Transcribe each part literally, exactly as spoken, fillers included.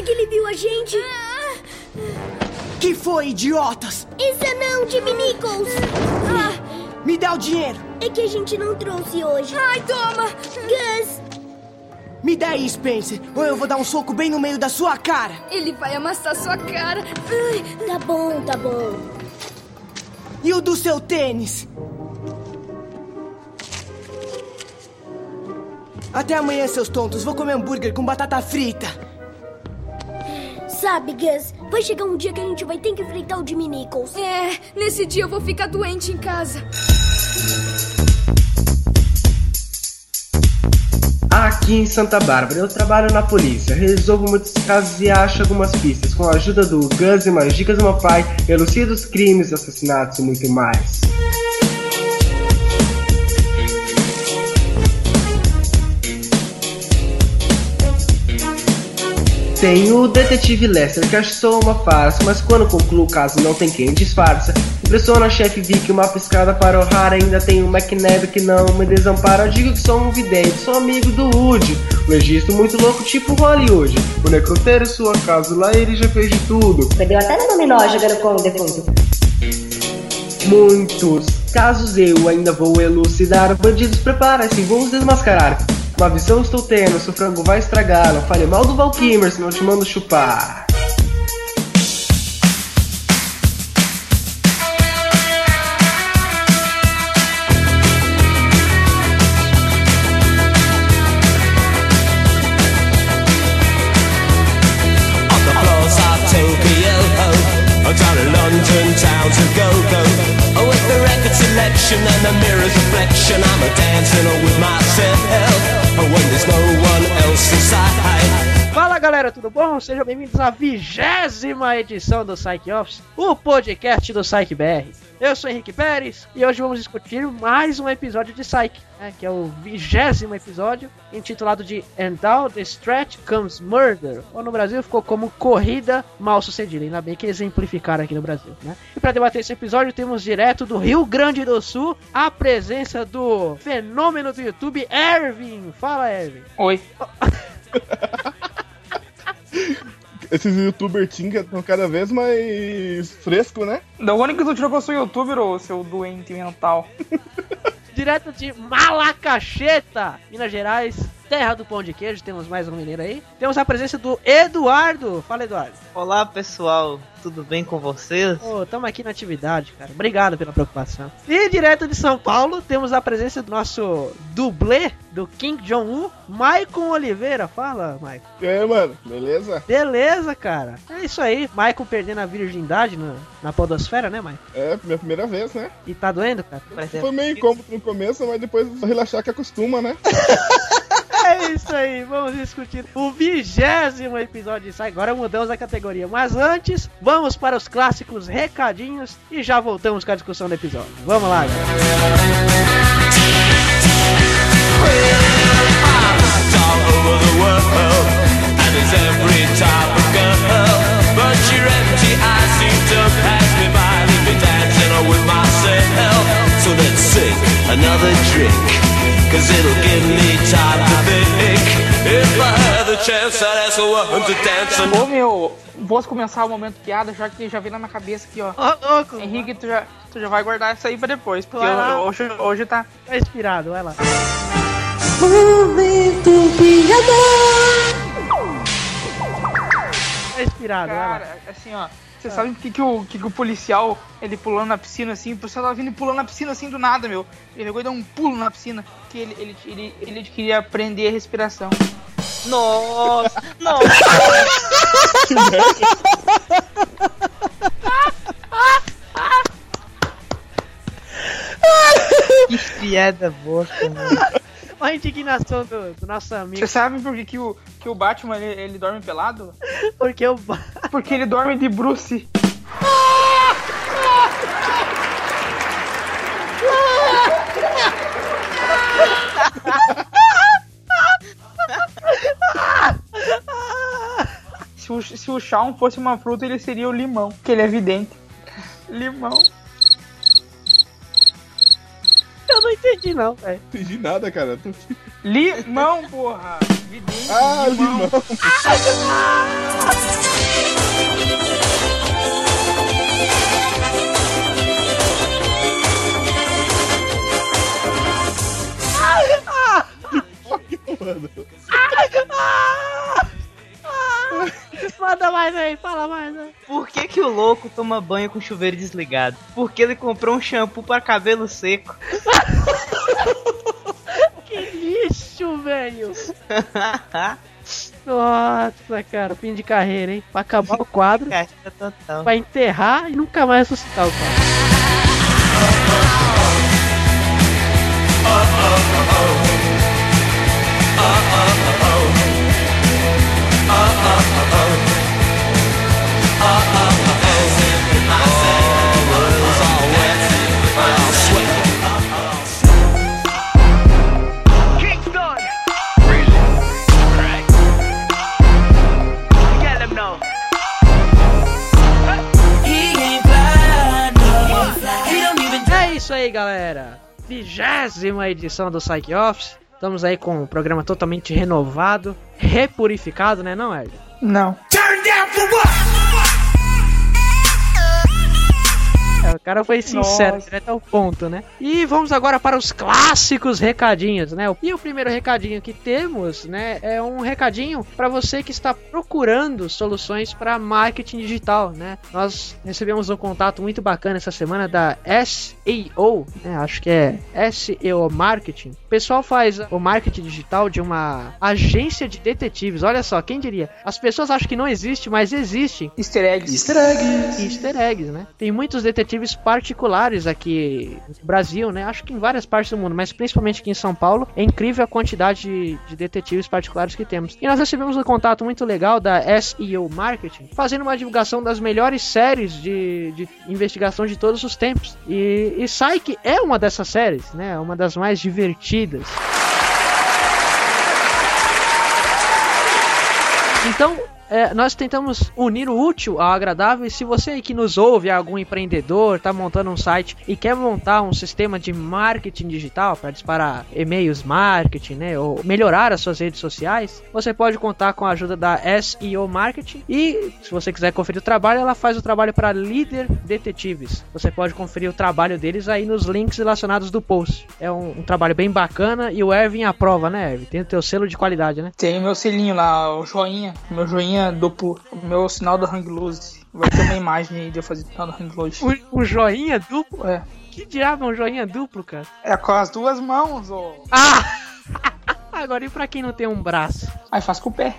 Será que ele viu a gente? Que foi, idiotas? Isso não, Jimmy Nichols! Ah, me dá o dinheiro! É que a gente não trouxe hoje. Ai, toma! Gus! Me dá aí, Spencer, ou eu vou dar um soco bem no meio da sua cara. Ele vai amassar sua cara. Ai, tá bom, tá bom. E o do seu tênis? Até amanhã, seus tontos. Vou comer hambúrguer com batata frita. Sabe, Gus, vai chegar um dia que a gente vai ter que enfrentar o Jimmy Nichols. É, nesse dia eu vou ficar doente em casa. Aqui em Santa Bárbara, eu trabalho na polícia, resolvo muitos casos e acho algumas pistas. Com a ajuda do Gus e mais dicas do meu pai, elucido os crimes, assassinatos e muito mais. Tem o detetive Lester, que acho só uma farsa, mas quando concluo o caso não tem quem disfarça. Impressiona a chefe Vicky, uma piscada para o raro. Ainda tem o McNabb que não me desampara. Eu digo que sou um vidente, sou amigo do Woody, um registro muito louco tipo Hollywood. O necrotério sua casa, lá ele já fez de tudo. Perdeu até no dominó jogando com o defunto. Muitos casos eu ainda vou elucidar. Bandidos preparem-se, vou os desmascarar. Uma visão estou tendo, seu frango vai estragar. Não fale mal do Val Kilmer, senão eu te mando chupar. Down in London town to go-go, oh, with the record selection and the mirror's reflection, I'm a dancing with myself, oh, when there's no one else inside. Fala galera, tudo bom? Sejam bem-vindos à vigésima edição do Psych Office, o podcast do Psych B R. Eu sou Henrique Pérez e hoje vamos discutir mais um episódio de Psych, né, que é o vigésimo episódio, intitulado de And Down the Stretch Comes Murder, ou no Brasil ficou como Corrida Mal Sucedida, ainda bem que exemplificaram aqui no Brasil, né? E para debater esse episódio temos direto do Rio Grande do Sul a presença do fenômeno do YouTube, Ervin. Fala, Ervin. Oi. Esses youtubers tinga estão cada vez mais frescos, né? Da única que tu tirou que eu sou youtuber, ô seu doente mental. Direto de Malacacheta, Minas Gerais, terra do pão de queijo, temos mais um mineiro aí. Temos a presença do Eduardo. Fala, Eduardo. Olá, pessoal. Tudo bem com vocês? Ô, tamo aqui na atividade, cara. Obrigado pela preocupação. E direto de São Paulo, temos a presença do nosso dublê do King Jong-un, Maicon Oliveira. Fala, Maicon. E aí, mano? Beleza? Beleza, cara. É isso aí. Maicon perdendo a virgindade na, na podosfera, né, Maicon? É, minha primeira vez, né? E tá doendo, cara? Foi meio incômodo no começo, mas depois relaxar que acostuma, né? É isso aí, vamos discutir o vigésimo episódio disso. Agora mudamos a categoria, mas antes, vamos para os clássicos recadinhos e já voltamos com a discussão do episódio. Vamos lá, galera. Cause it'll give me time to think. If I had the chance, I'd ask a woman to dance. Ô meu, posso começar o momento piada, já que já veio na minha cabeça aqui, ó. Ó, oh, louco. Henrique, tu já, tu já vai guardar isso aí pra depois, porque Vai eu, lá. hoje, hoje tá... Tá inspirado, vai lá. Momento piada. Tá inspirado, vai lá. Cara, assim, ó. Você sabe por que, que, o, que, que o policial, ele pulando na piscina assim, o policial tava vindo e pulando na piscina assim do nada, meu. Ele pegou e deu um pulo na piscina, que ele, ele, ele, ele queria aprender a respiração. Nossa! Nossa! Que piada boa, cara. A indignação do, do nosso amigo. Você sabe por que, que, o, que o Batman, ele, ele dorme pelado? Porque o Porque ele dorme de Bruce. Se o, se o Shawn fosse uma fruta, ele seria o limão, que ele é vidente. Limão. Eu não entendi não, velho. Não entendi nada, cara. Tô... Limão, porra! Vidente, ah, limão. limão. Manda mais aí, fala mais aí. Por que que o louco toma banho com o chuveiro desligado? Porque ele comprou um shampoo para cabelo seco. Que lixo, velho. Nossa, cara, fim de carreira, hein? Pra acabar o quadro, total. pra enterrar e nunca mais ressuscitar o quadro. É isso aí, galera. Vigésima edição do Psych Office. Estamos aí com um programa totalmente renovado, repurificado, né, não, Hélio? Não. Turn down for what? É, o cara foi sincero, Nossa. direto ao ponto, né? E vamos agora para os clássicos recadinhos, né? E o primeiro recadinho que temos, né, é um recadinho para você que está procurando soluções para marketing digital, né? Nós recebemos um contato muito bacana essa semana da S E O, né? Acho que é S E O Marketing. O pessoal faz o marketing digital de uma agência de detetives. Olha só, quem diria? As pessoas acham que não existe, mas existem. Easter eggs. Easter eggs. Easter eggs, né? Tem muitos detetives particulares aqui no Brasil, né? Acho que em várias partes do mundo, mas principalmente aqui em São Paulo. É incrível a quantidade de, de detetives particulares que temos. E nós recebemos um contato muito legal da S E O Marketing, fazendo uma divulgação das melhores séries de, de investigação de todos os tempos. E, e Psych é uma dessas séries, né? Uma das mais divertidas. Então, é, nós tentamos unir o útil ao agradável. E se você aí que nos ouve é algum empreendedor, está montando um site e quer montar um sistema de marketing digital para disparar e-mails marketing, né, ou melhorar as suas redes sociais, você pode contar com a ajuda da S E O Marketing. E se você quiser conferir o trabalho, ela faz o trabalho para Líder Detetives. Você pode conferir o trabalho deles aí nos links relacionados do post. É um, um trabalho bem bacana e o Erwin aprova, né, Erwin? Tem o teu selo de qualidade, né? Tem o meu selinho lá, o joinha, meu joinha duplo, o meu sinal do hang loose. Vai ter uma imagem aí de eu fazer o sinal do hang loose. Um, um joinha duplo? É. Que diabo é um joinha duplo, cara? É com as duas mãos, ô. Ah! Agora, e pra quem não tem um braço? Aí faz com o pé.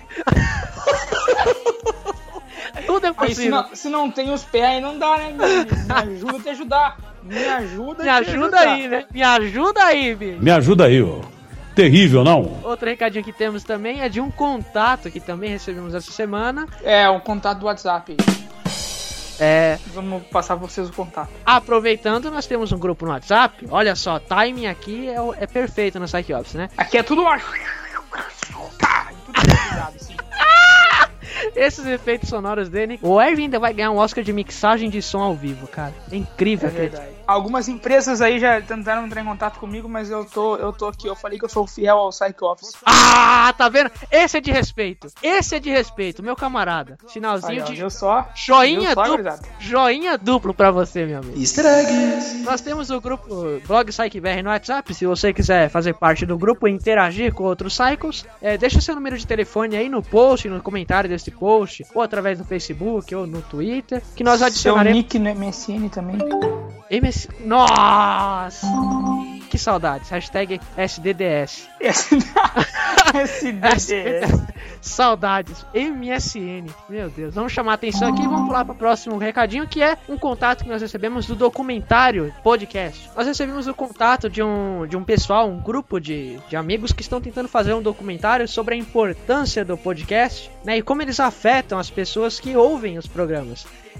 Tudo é Aí, possível. se, não, se não tem os pés, aí não dá, né? Me, me ajuda a te ajudar. Me ajuda Me a te ajuda ajudar. aí, né? Me ajuda aí, bicho. Me ajuda aí, ó. Terrível, não? Outro recadinho que temos também é de um contato que também recebemos essa semana. É, um contato do WhatsApp. É. Vamos passar pra vocês o contato. Aproveitando, nós temos um grupo no WhatsApp. Olha só, timing aqui é, o- é perfeito no Psych Office, né? Aqui é tudo uma... Tá, tudo ligado, assim. Esses efeitos sonoros dele. O Erwin ainda vai ganhar um Oscar de mixagem de som ao vivo, cara. É incrível, É verdade. Algumas empresas aí já tentaram entrar em contato comigo, mas eu tô, eu tô aqui. Eu falei que eu sou fiel ao Psych Office. Ah, tá vendo? Esse é de respeito. Esse é de respeito, meu camarada. Sinalzinho Aí, ó, de viu só? joinha Viu só, duplo. gurizada? Joinha duplo pra você, meu amigo. Easter eggs. Nós temos o grupo Blog Psych B R no WhatsApp. Se você quiser fazer parte do grupo e interagir com outros Psychos, é, deixa seu número de telefone aí no post, no comentário desse post, ou através do Facebook, ou no Twitter, que nós Seu adicionaremos. nick no M S N também. M S... Nossa! Que saudades. Hashtag S D D S. S D D S. Saudades. M S N. Meu Deus. Vamos chamar a atenção aqui e vamos pular para o próximo recadinho, que é um contato que nós recebemos do documentário podcast. Nós recebemos o contato de um, de um pessoal, um grupo de, de amigos que estão tentando fazer um documentário sobre a importância do podcast, né, e como eles afetam as pessoas que ouvem os programas.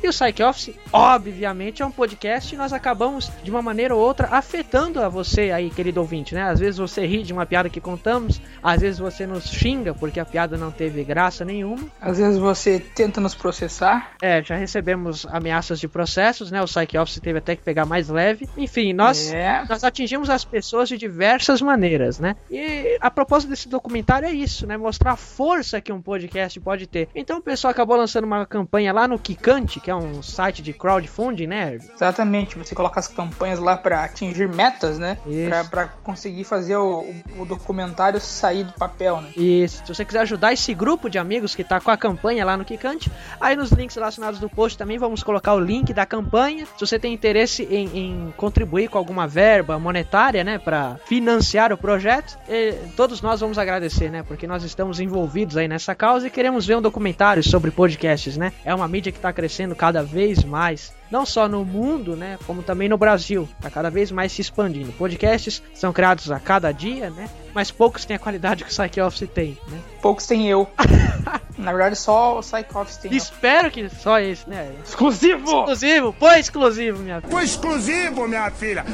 E o Psych Office, obviamente, é um podcast e nós acabamos, de uma maneira ou outra, afetando a você aí, querido ouvinte, né? Às vezes você ri de uma piada que contamos, às vezes você nos xinga porque a piada não teve graça nenhuma. Às vezes você tenta nos processar. É, já recebemos ameaças de processos, né? O Psych Office teve até que pegar mais leve. Enfim, nós, é. nós atingimos as pessoas de diversas maneiras, né? E a propósito desse documentário é isso, né? Mostrar a força que um podcast pode ter. Então o pessoal acabou lançando uma campanha lá no Kikante, que é um site de crowdfunding, né? Exatamente, você coloca as campanhas lá pra atingir metas, né? Pra, pra conseguir fazer o, o documentário sair do papel, né? Isso, se você quiser ajudar esse grupo de amigos que tá com a campanha lá no Kikante, aí nos links relacionados do post também vamos colocar o link da campanha. Se você tem interesse em, em contribuir com alguma verba monetária, né, pra financiar o projeto, todos nós vamos agradecer, né? Porque nós estamos envolvidos aí nessa causa e queremos ver um documentário sobre podcasts, né? É uma mídia que tá crescendo cada vez mais, não só no mundo, né, como também no Brasil, tá cada vez mais se expandindo. Podcasts são criados a cada dia, né, mas poucos têm a qualidade que o Psych Office tem, né? Poucos têm eu. Na verdade, só o Psych Office tem. Espero que só esse, né? Exclusivo! Exclusivo! Foi exclusivo, minha filha! Foi exclusivo, minha filha!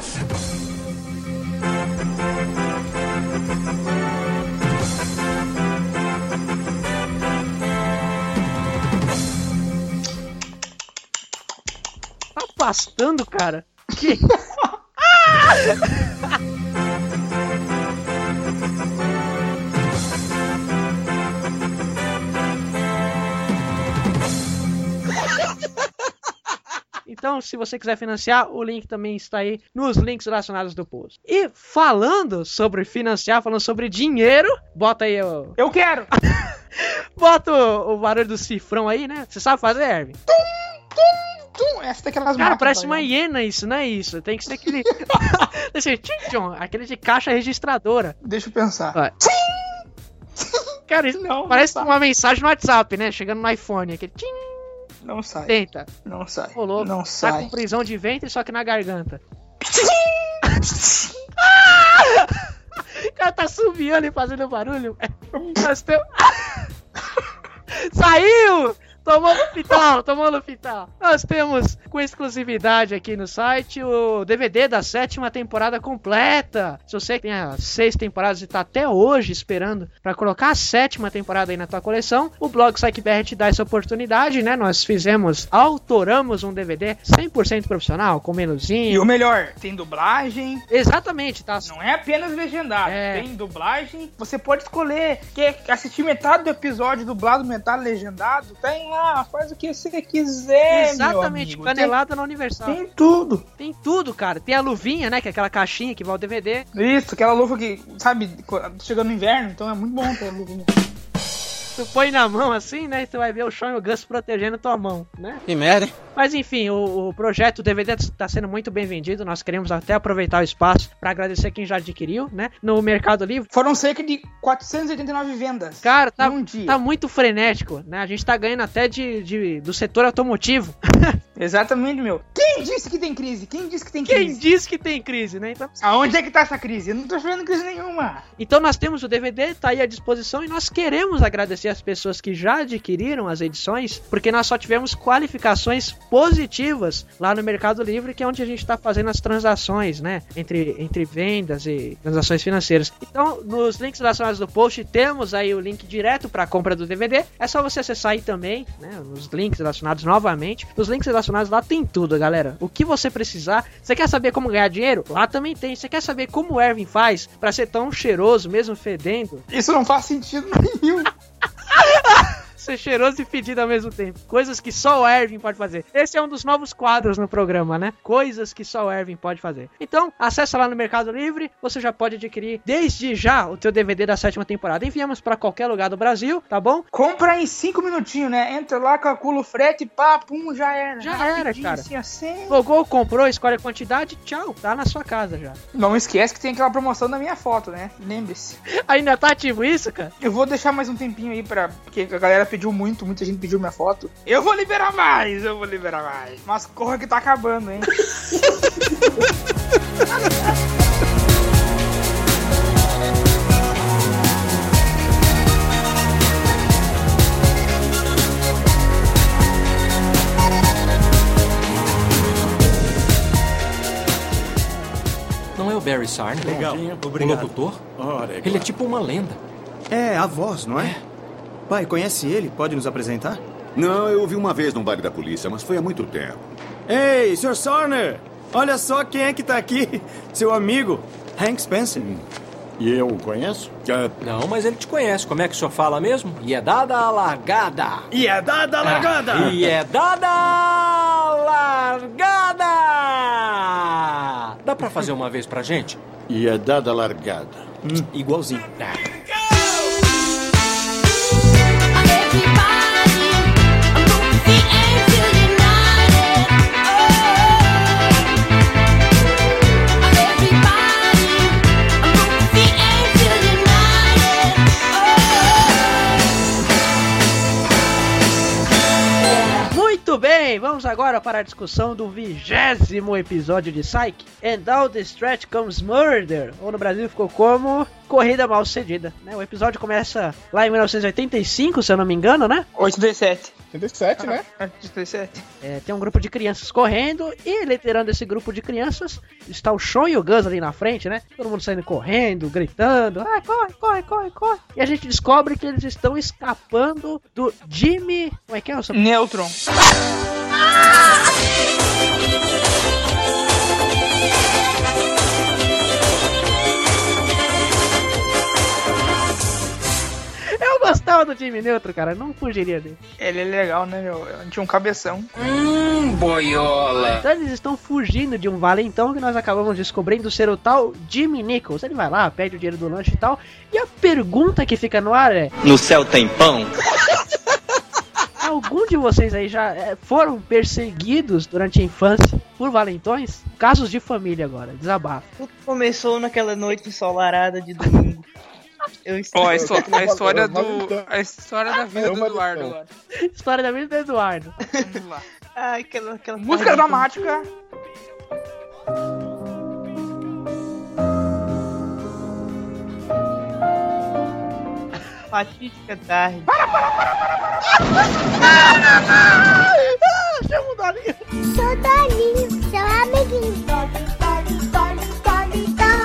Tá pastando, cara? Que? Então, se você quiser financiar, o link também está aí nos links relacionados do post. E falando sobre financiar, falando sobre dinheiro, bota aí o... Eu quero! Bota o, o barulho do cifrão aí, né? Você sabe fazer, Erwin? Tum, tum, tum. Essa daquelas Cara, parece uma hiena isso, não é isso? Tem que ser aquele... Esse tchim, aquele de caixa registradora. Deixa eu pensar. Vai. Cara, isso não, parece não uma mensagem no WhatsApp, né? Chegando no iPhone, aquele tchim. Não sai. Tenta. Não sai. Rolou. Não tá sai. Tá com prisão de ventre, só que na garganta. O cara tá subiando e fazendo barulho. Nós temos... Saiu! Tomou no hospital, tomou no hospital. Nós temos com exclusividade aqui no site o D V D da sétima temporada completa. Se você tem as seis temporadas e tá até hoje esperando pra colocar a sétima temporada aí na tua coleção, o blog PsychBR te dá essa oportunidade, né? Nós fizemos, autoramos um D V D cem por cento profissional, com menuzinho. E o melhor, tem dublagem. Exatamente, tá? Não é apenas legendado, é. Tem dublagem. Você pode escolher, quer assistir metade do episódio dublado, metade legendado, tem lá, faz o que você quiser. Exatamente, meu amigo. canelada tem, na Universal. Tem tudo. Tem tudo, cara. Tem a luvinha, né? Que é aquela caixinha que vai ao D V D. Isso, aquela luva que, sabe, chegando no inverno, então é muito bom ter a luvinha. Tu põe na mão assim, né? E tu vai ver o Sean e o Gus protegendo tua mão, né? Que merda, hein? Mas enfim, o, o projeto D V D está sendo muito bem vendido. Nós queremos até aproveitar o espaço para agradecer quem já adquiriu, né? No Mercado Livre. Foram cerca de quatrocentas e oitenta e nove vendas. Cara, tá, um dia. tá muito frenético, né? A gente tá ganhando até de, de, do setor automotivo. Exatamente, meu. Quem disse que tem crise? Quem disse que tem crise? Quem disse que tem crise, né? Então... Aonde é que tá essa crise? Eu não tô vendo crise nenhuma. Então nós temos o D V D, tá aí à disposição, e nós queremos agradecer as pessoas que já adquiriram as edições, porque nós só tivemos qualificações positivas lá no Mercado Livre, que é onde a gente tá fazendo as transações, né? Entre, entre vendas e transações financeiras. Então, nos links relacionados do post, temos aí o link direto para a compra do D V D. É só você acessar aí também, né? Nos links relacionados novamente. Os links relacionados lá tem tudo, galera. O que você precisar. Você quer saber como ganhar dinheiro? Lá também tem. Você quer saber como o Erwin faz para ser tão cheiroso, mesmo fedendo? Isso não faz sentido nenhum. Ser cheiroso e fedido ao mesmo tempo. Coisas que só o Erwin pode fazer. Esse é um dos novos quadros no programa, né? Coisas que só o Erwin pode fazer. Então, acessa lá no Mercado Livre. Você já pode adquirir desde já o teu D V D da sétima temporada. Enviamos para qualquer lugar do Brasil, tá bom? Compra em cinco minutinhos, né? Entra lá, calcula o frete, pá, pum, já era. Já era, cara. Assim, assim. Logou, comprou, escolhe a quantidade, tchau. Tá na sua casa já. Não esquece que tem aquela promoção da minha foto, né? Lembre-se. Ainda tá ativo isso, cara? Eu vou deixar mais um tempinho aí pra... Porque a galera pediu muito, muita gente pediu minha foto. Eu vou liberar mais, eu vou liberar mais. Mas corra que tá acabando, hein? Barry Sarn. Legal, o obrigado. locutor. Ora, é Ele é tipo uma lenda. É, a voz, não é? Pai, conhece ele? Pode nos apresentar? Não, eu ouvi uma vez num baile da polícia, mas foi há muito tempo. Ei, senhor Sarner! Olha só quem é que tá aqui. Seu amigo, Hank Spencer. E eu o conheço? Não, mas ele te conhece. Como é que o senhor fala mesmo? E é dada a largada. E é dada a largada. Ah, e é dada a largada. Dá pra fazer uma vez pra gente? E é dada a largada. Hum, igualzinho. Ah. Muito bem, vamos agora para a discussão do vigésimo episódio de Psyche. And All the Stretch Comes Murder, ou no Brasil ficou como Corrida Mal Sucedida, né? O episódio começa lá em mil novecentos e oitenta e cinco, se eu não me engano, né? oitenta e sete. oitenta e sete, né? oitenta e sete. É, tem um grupo de crianças correndo e liderando esse grupo de crianças está o Sean e o Gus ali na frente, né? Todo mundo saindo correndo, gritando, ah, corre, corre, corre, corre. E a gente descobre que eles estão escapando do Jimmy... Como é que é o seu... Neutron. Eu gostava do Jimmy Neutron, cara, não fugiria dele. Ele é legal, né, meu? Tinha um cabeção. Hum, boiola. Então eles estão fugindo de um valentão que nós acabamos descobrindo ser o tal Jimmy Nichols. Ele vai lá, pede o dinheiro do lanche e tal. E a pergunta que fica no ar é... No céu tem pão? Algum de vocês aí já é, foram perseguidos durante a infância por valentões? Casos de família agora, desabafo. Tudo começou naquela noite ensolarada de domingo. Eu Ó, oh, a, histó a história do. A história da vida do Eduardo agora. História da vida do Eduardo. Vamos lá. Ai, aquela, aquela música dramática. Fatídica tarde. Para, para, para, para, para! Chama o Dolinho! Sou Dolinho, seu amiguinho. Dolly, Dolly, Dolly, Dolly,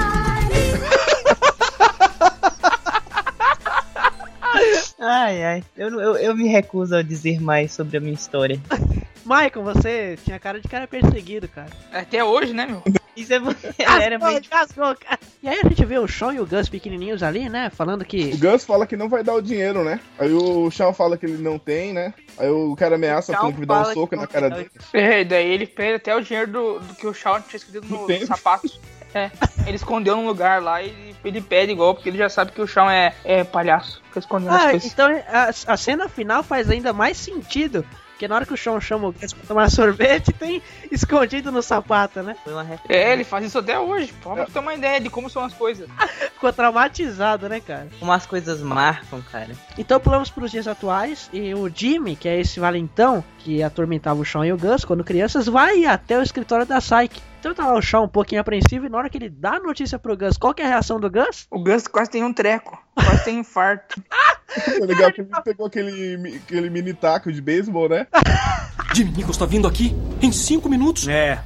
Dolly. Ai, ai. Eu, eu, eu me recuso a dizer mais sobre a minha história. Michael, você tinha cara de cara perseguido, cara. Até hoje, né, meu? Isso é você. Ah, era pô, muito... casou, cara. E aí a gente vê o Sean e o Gus pequenininhos ali, né? Falando que... O Gus fala que não vai dar o dinheiro, né? Aí o Sean fala que ele não tem, né? Aí o cara ameaça falando que vai dar um soco na cara dele. É, daí ele perde até o dinheiro do, do que o Sean tinha escondido no, no sapato. É, ele escondeu num lugar lá e ele, ele pede igual, porque ele já sabe que o Sean é, é palhaço. Fica escondendo ah, as coisas. Então a, a cena final faz ainda mais sentido. Porque na hora que o Sean chama o Gus pra tomar sorvete, tem escondido no sapato, né? É, ele faz isso até hoje. Pra ter uma ideia de como são as coisas. Ficou traumatizado, né, cara? Como as coisas marcam, cara. Então pulamos pros dias atuais e o Jimmy, que é esse valentão que atormentava o Sean e o Gus quando crianças, vai até o escritório da Psyche. Então tá lá o Sean um pouquinho apreensivo e na hora que ele dá a notícia pro Gus, qual que é a reação do Gus? O Gus quase tem um treco, quase tem infarto. É legal que ele pegou aquele, aquele mini taco de beisebol, né? Jimmy Nichols tá vindo aqui em cinco minutos? É.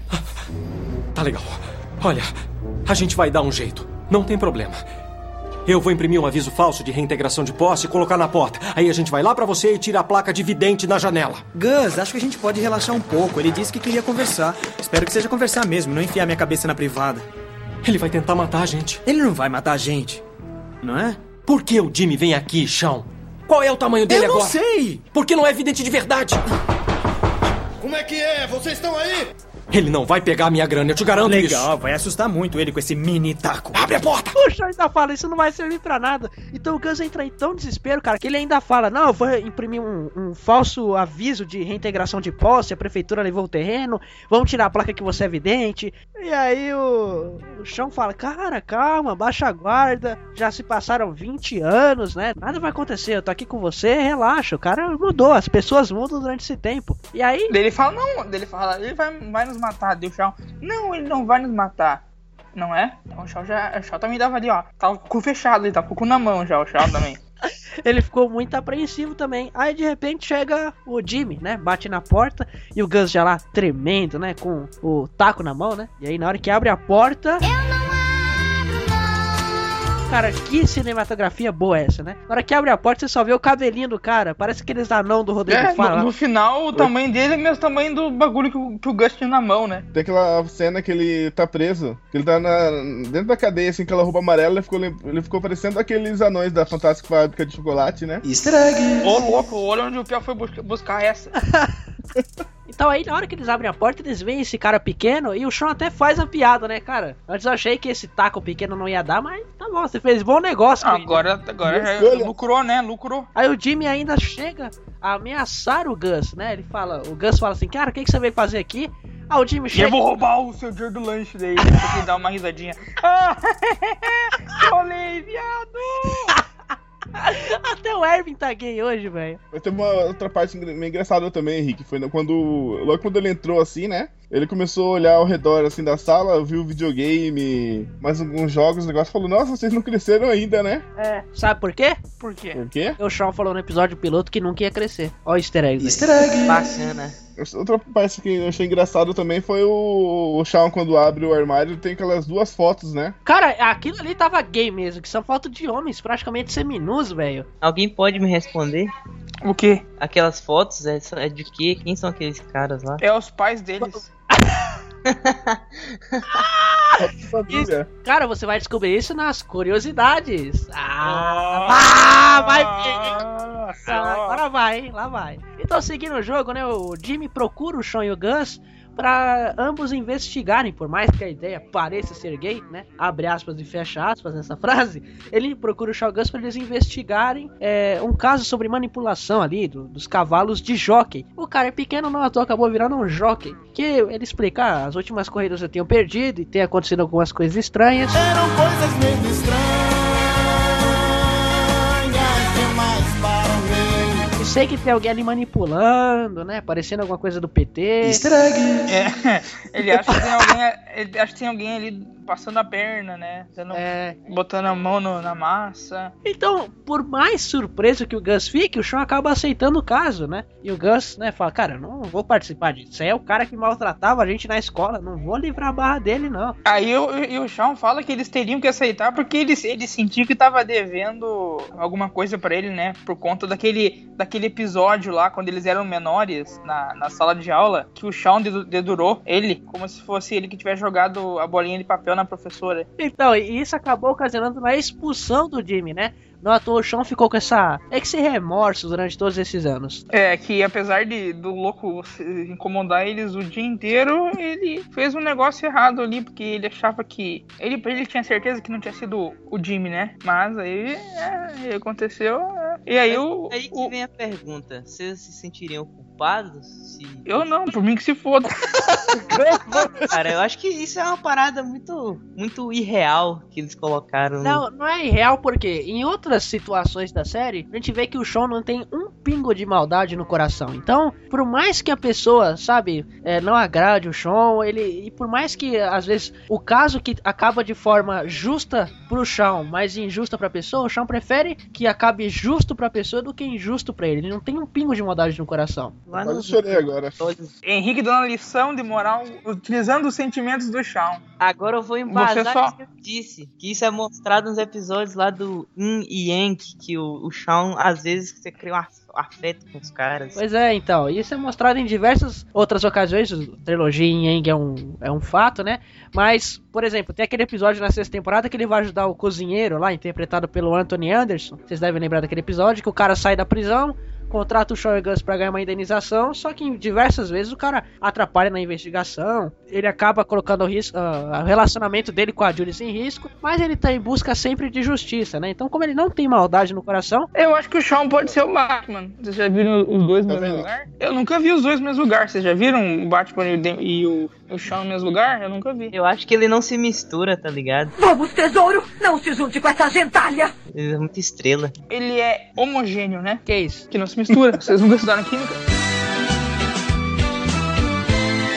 Tá legal. Olha, a gente vai dar um jeito. Não tem problema. Eu vou imprimir um aviso falso de reintegração de posse e colocar na porta. Aí a gente vai lá pra você e tira a placa de vidente na janela. Gus, acho que a gente pode relaxar um pouco. Ele disse que queria conversar. Espero que seja conversar mesmo, não enfiar minha cabeça na privada. Ele vai tentar matar a gente. Ele não vai matar a gente, não é? Por que o Jimmy vem aqui, Sean? Qual é o tamanho dele agora? Eu não agora? sei! Porque não é vidente de verdade. Como é que é? Vocês estão aí? Ele não vai pegar a minha grana, eu te garanto Legal, isso. Legal, vai assustar muito ele com esse mini taco. Abre a porta! O Sean ainda fala, isso não vai servir pra nada. Então o Gus entra em tão desespero, cara, que ele ainda fala, não, eu vou imprimir um, um falso aviso de reintegração de posse, a prefeitura levou o terreno, vamos tirar a placa que você é vidente. E aí o, o Sean fala, cara, calma, baixa a guarda, já se passaram vinte anos, né, nada vai acontecer, eu tô aqui com você, relaxa, o cara mudou, as pessoas mudam durante esse tempo. E aí... Daí ele fala, não, daí ele fala, ele vai, vai nos matar, deu o Sean, não, ele não vai nos matar. Não é? Então o Shaw já. O Shaw também dava ali, ó. Tava com o cu fechado, ele tava com o cu na mão já, o Shaw também. Ele ficou muito apreensivo também. Aí de repente chega o Jimmy, né? Bate na porta e o Gus já lá tremendo, né? Com o taco na mão, né? E aí na hora que abre a porta. Eu não Cara, que cinematografia boa essa, né? Na hora que abre a porta, você só vê o cabelinho do cara. Parece aqueles anão do Rodrigo É, Faro. no, no final, o tamanho dele é o mesmo tamanho do bagulho que o, que o Gus tinha na mão, né? Tem aquela cena que ele tá preso, que ele tá na, dentro da cadeia, assim, com aquela roupa amarela, ele ficou, ele ficou parecendo aqueles anões da Fantástica Fábrica de Chocolate, né? Easter egg! Ô, louco, olha onde o Piau foi buscar, buscar essa. Então aí, na hora que eles abrem a porta, eles veem esse cara pequeno e o Sean até faz a piada, né, cara? Antes eu achei que esse taco pequeno não ia dar, mas tá bom, você fez bom negócio. Ah, agora agora já lucrou, né? Lucrou. Aí o Jimmy ainda chega a ameaçar o Gus, né? Ele fala, o Gus fala assim, cara, o que, que você veio fazer aqui? Ah, o Jimmy chega... Eu vou roubar o seu dinheiro do lanche daí, pra ele dar uma risadinha. Ah, olhei, viado! Até o Erwin tá gay hoje, velho. Mas tem uma outra parte meio engraçada também, Henrique. Foi quando. Logo quando ele entrou assim, né? Ele começou a olhar ao redor assim da sala, viu o videogame, mais alguns jogos, o negócio falou, nossa, vocês não cresceram ainda, né? É. Sabe por quê? Por quê? Por quê? O Sean falou no episódio piloto que nunca ia crescer. Ó o easter egg. Easter egg! Bacana. Outra parte que eu achei engraçado também foi o, o Sean, quando abre o armário, tem aquelas duas fotos, né? Cara, aquilo ali tava gay mesmo, que são fotos de homens praticamente seminus, velho. Alguém pode me responder? O quê? Aquelas fotos é, é de quê? Quem são aqueles caras lá? É os pais deles. Isso, cara, você vai descobrir isso nas curiosidades. Ah, ah vai ver. Agora vai, hein? Lá vai. Então, seguindo o jogo, né? O Jimmy procura o Sean e o Gus pra ambos investigarem, por mais que a ideia pareça ser gay, né? Abre aspas e fecha aspas nessa frase. Ele procura o Sean e o Gus pra eles investigarem é, um caso sobre manipulação ali do, dos cavalos de jockey. O cara é pequeno, não à toa, acabou virando um jockey. Que ele explica, ah, as últimas corridas eu tenho perdido e tem acontecido algumas coisas estranhas. Eram coisas meio estranhas demais para mim. E sei que tem alguém ali manipulando, né? Parecendo alguma coisa do P T. Easter egg! É, ele acha que tem alguém, ele acha que tem alguém ali passando a perna, né? Dando, é. Botando a mão no, na massa. Então, por mais surpreso que o Gus fique, o Sean acaba aceitando o caso, né? E o Gus, né, fala, cara, eu não vou participar disso. Isso aí é o cara que maltratava a gente na escola. Não vou livrar a barra dele, não. Aí o, e o Sean fala que eles teriam que aceitar porque ele, ele sentiu que tava devendo alguma coisa pra ele, né? Por conta daquele, daquele episódio lá, quando eles eram menores, na, na sala de aula, que o Sean dedurou ele, como se fosse ele que tivesse jogado a bolinha de papel na professora. Então, e isso acabou ocasionando a expulsão do Jimmy, né? Não à toa o Sean ficou com essa, esse remorso durante todos esses anos. É, que apesar de do louco incomodar eles o dia inteiro, ele fez um negócio errado ali, porque ele achava que... Ele, ele tinha certeza que não tinha sido o Jimmy, né? Mas aí, é, aconteceu... É. E aí o... Aí que o... vem a pergunta, vocês se sentiriam culpados? Se... Eu não, por mim que se foda. Cara, eu acho que isso é uma parada muito, muito irreal que eles colocaram. Não, não é irreal porque em outras situações da série, a gente vê que o Sean não tem um pingo de maldade no coração. Então, por mais que a pessoa, sabe, é, não agrade o Sean, ele, e por mais que, às vezes, o caso que acaba de forma justa pro Sean, mas injusta pra pessoa, o Sean prefere que acabe justo pra pessoa do que injusto pra ele. Ele não tem um pingo de maldade no coração. Lá no... Eu chorei agora. Henrique dando lição de moral, utilizando os sentimentos do Sean. Agora eu vou embasar Você só... o que eu disse, que isso é mostrado nos episódios lá do Yin e Yang, que o, o Sean, às vezes, você cria um afeto com os caras. Pois é, então, isso é mostrado em diversas outras ocasiões, a trilogia Yin Yang é um, é um fato, né? Mas, por exemplo, tem aquele episódio na sexta temporada que ele vai ajudar o cozinheiro lá, interpretado pelo Anthony Anderson. Vocês devem lembrar daquele episódio que o cara sai da prisão, contrata o Sean e Gus pra ganhar uma indenização, só que diversas vezes o cara atrapalha na investigação, ele acaba colocando o, risco, uh, o relacionamento dele com a Julie em risco, mas ele tá em busca sempre de justiça, né? Então, como ele não tem maldade no coração... Eu acho que o Sean pode ser o Batman. Vocês já viram os dois no mesmo lugar? Eu nunca vi os dois no mesmo lugar. Vocês já viram o Batman e o, o Sean no mesmo lugar? Eu nunca vi. Eu acho que ele não se mistura, tá ligado? Vamos, tesouro! Não se junte com essa gentalha! Ele é muito estrela. Ele é homogêneo, né? Que isso? Que não se mistura. Vocês nunca estudaram química?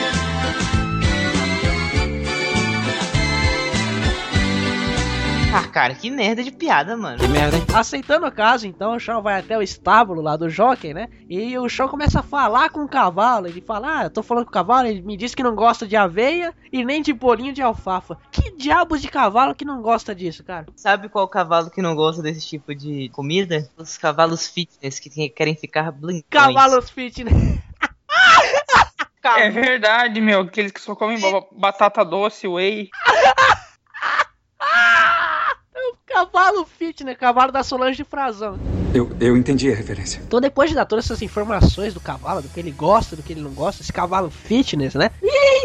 Ah, cara, que merda de piada, mano. Que merda, hein? Aceitando o caso, então, o Shawn vai até o estábulo lá do jockey, né? E o Shawn começa a falar com o cavalo. Ele fala, ah, eu tô falando com o cavalo, ele me disse que não gosta de aveia e nem de bolinho de alfafa. Que diabos de cavalo que não gosta disso, cara? Sabe qual cavalo que não gosta desse tipo de comida? Os cavalos fitness que querem ficar blincões. Cavalos fitness. É verdade, meu. Aqueles que só comem batata doce, whey. Cavalo fitness, cavalo da Solange de Frazão. Eu, eu entendi a referência. Então, depois de dar todas essas informações do cavalo, do que ele gosta, do que ele não gosta, esse cavalo fitness, né?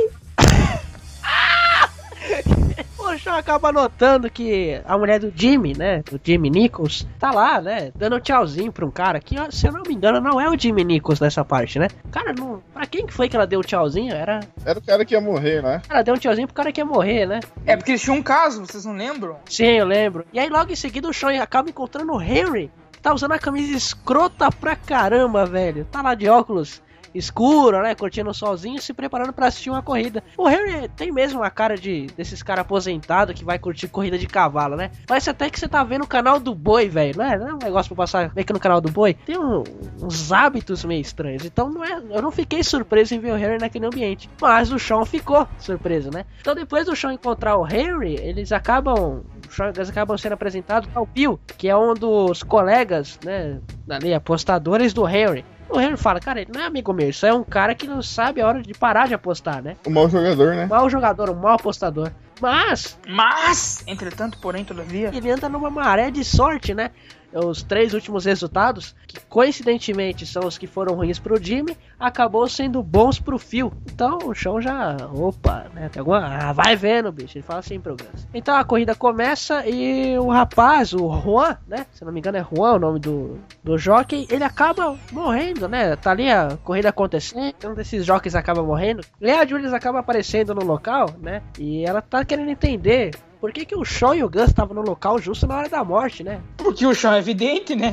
O Shawn acaba notando que a mulher do Jimmy, né, do Jimmy Nichols, tá lá, né, dando um tchauzinho pra um cara que, se eu não me engano, não é o Jimmy Nichols nessa parte, né? Cara, não... pra quem que foi que ela deu o tchauzinho? Era... Era o cara que ia morrer, né? Ela deu um tchauzinho pro cara que ia morrer, né? É porque eles tinham um caso, vocês não lembram? Sim, eu lembro. E aí, logo em seguida, o Shawn acaba encontrando o Henry, que tá usando a camisa escrota pra caramba, velho. Tá lá de óculos escuro, né, curtindo o solzinho, se preparando pra assistir uma corrida. O Henry tem mesmo a cara de desses caras aposentados que vai curtir corrida de cavalo, né? Parece até que você tá vendo o canal do Boi, velho, não é? Não é um negócio pra passar meio que no canal do Boi. Tem um, uns hábitos meio estranhos, então não é, eu não fiquei surpreso em ver o Henry naquele ambiente, mas o Shawn ficou surpreso, né? Então depois do Shawn encontrar o Henry, eles acabam eles acabam sendo apresentados ao Bill, que é um dos colegas, né, ali, apostadores do Henry. O Henry fala, cara, ele não é amigo meu, isso é um cara que não sabe a hora de parar de apostar, né? Um mau jogador, né? Um mau jogador, um mau apostador. Mas... Mas, entretanto, porém, todavia... Ele anda numa maré de sorte, né? Os três últimos resultados, que coincidentemente são os que foram ruins pro Jimmy, acabou sendo bons pro Phil. Então o Shawn já... Opa, né? Tem alguma... Ah, vai vendo, bicho. Ele fala assim pro Gus. Então a corrida começa e o rapaz, o Juan, né? Se não me engano é Juan o nome do, do jockey. Ele acaba morrendo, né? Tá ali a corrida acontecendo. Um desses jockeys acaba morrendo. E a Julius acaba aparecendo no local, né? E ela tá querendo entender... Por que que o Shawn e o Gus estavam no local justo na hora da morte, né? Porque o Shawn é evidente, né?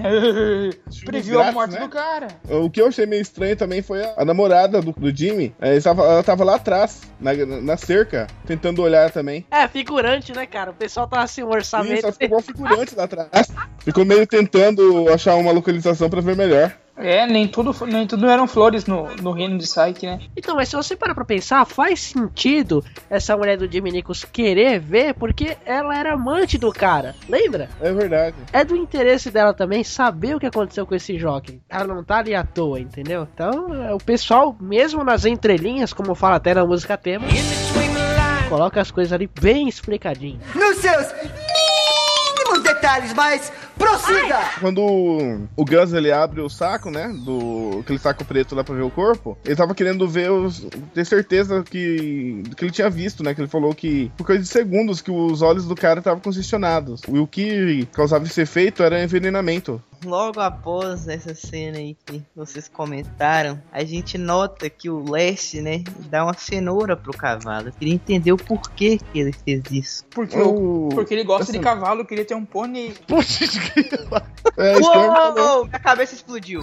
Previu a morte, né, do cara. O que eu achei meio estranho também foi a, a namorada do, do Jimmy. Ela tava, ela tava lá atrás, na, na cerca, tentando olhar também. É, figurante, né, cara? O pessoal tá assim, um orçamento... Isso, ela ficou figurante lá atrás. Ficou meio tentando achar uma localização pra ver melhor. É, nem tudo, nem tudo eram flores no, no reino de Psyche, né? Então, mas se você parar pra pensar, faz sentido essa mulher do Jimmy Nichols querer ver, porque ela era amante do cara, lembra? É verdade. É do interesse dela também saber o que aconteceu com esse jockey. Ela não tá ali à toa, entendeu? Então, o pessoal, mesmo nas entrelinhas, como fala até na música tema, coloca as coisas ali bem explicadinho. Nos seus mínimos detalhes, mas... Prossiga! Quando o Gus, ele abre o saco, né, do aquele saco preto lá pra ver o corpo, ele tava querendo ver, os, ter certeza que, do que ele tinha visto, né, que ele falou que, por coisa de segundos, que os olhos do cara estavam congestionados. E o que causava esse efeito era envenenamento. Logo após essa cena aí que vocês comentaram, a gente nota que o Leste, né, dá uma cenoura pro cavalo. Eu queria entender o porquê que ele fez isso. Porque, oh, porque ele gosta essa... de cavalo, queria ter um pônei. É, Uou, minha cabeça explodiu.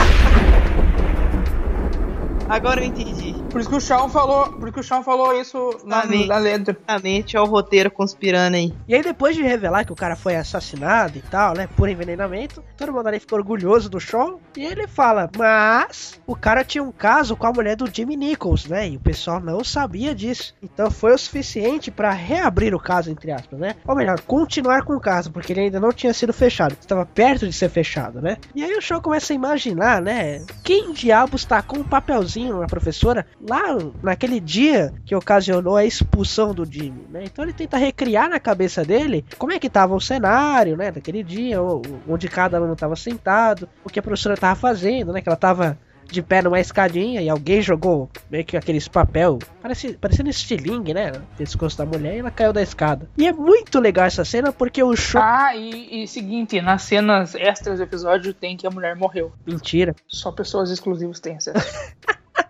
Agora eu entendi. Por isso que o Shawn falou, por isso que o Shawn falou isso na, na letra. Exatamente, é o roteiro conspirando aí. E aí depois de revelar que o cara foi assassinado e tal, né, por envenenamento, todo mundo ali ficou orgulhoso do Shawn, e ele fala, mas o cara tinha um caso com a mulher do Jimmy Nichols, né, e o pessoal não sabia disso. Então foi o suficiente pra reabrir o caso, entre aspas, né, ou melhor, continuar com o caso, porque ele ainda não tinha sido fechado, estava perto de ser fechado, né. E aí o Shawn começa a imaginar, né, quem diabos tacou um papelzinho na professora lá naquele dia que ocasionou a expulsão do Jimmy, né? Então ele tenta recriar na cabeça dele como é que tava o cenário, né, daquele dia, onde cada aluno tava sentado, o que a professora tava fazendo, né, que ela tava de pé numa escadinha e alguém jogou meio que aqueles papel, parece, parecendo estilingue, né, no pescoço da mulher, e ela caiu da escada. E é muito legal essa cena porque o show... Ah, e, e seguinte, nas cenas extras do episódio tem que a mulher morreu. Mentira. Só pessoas exclusivas têm acesso.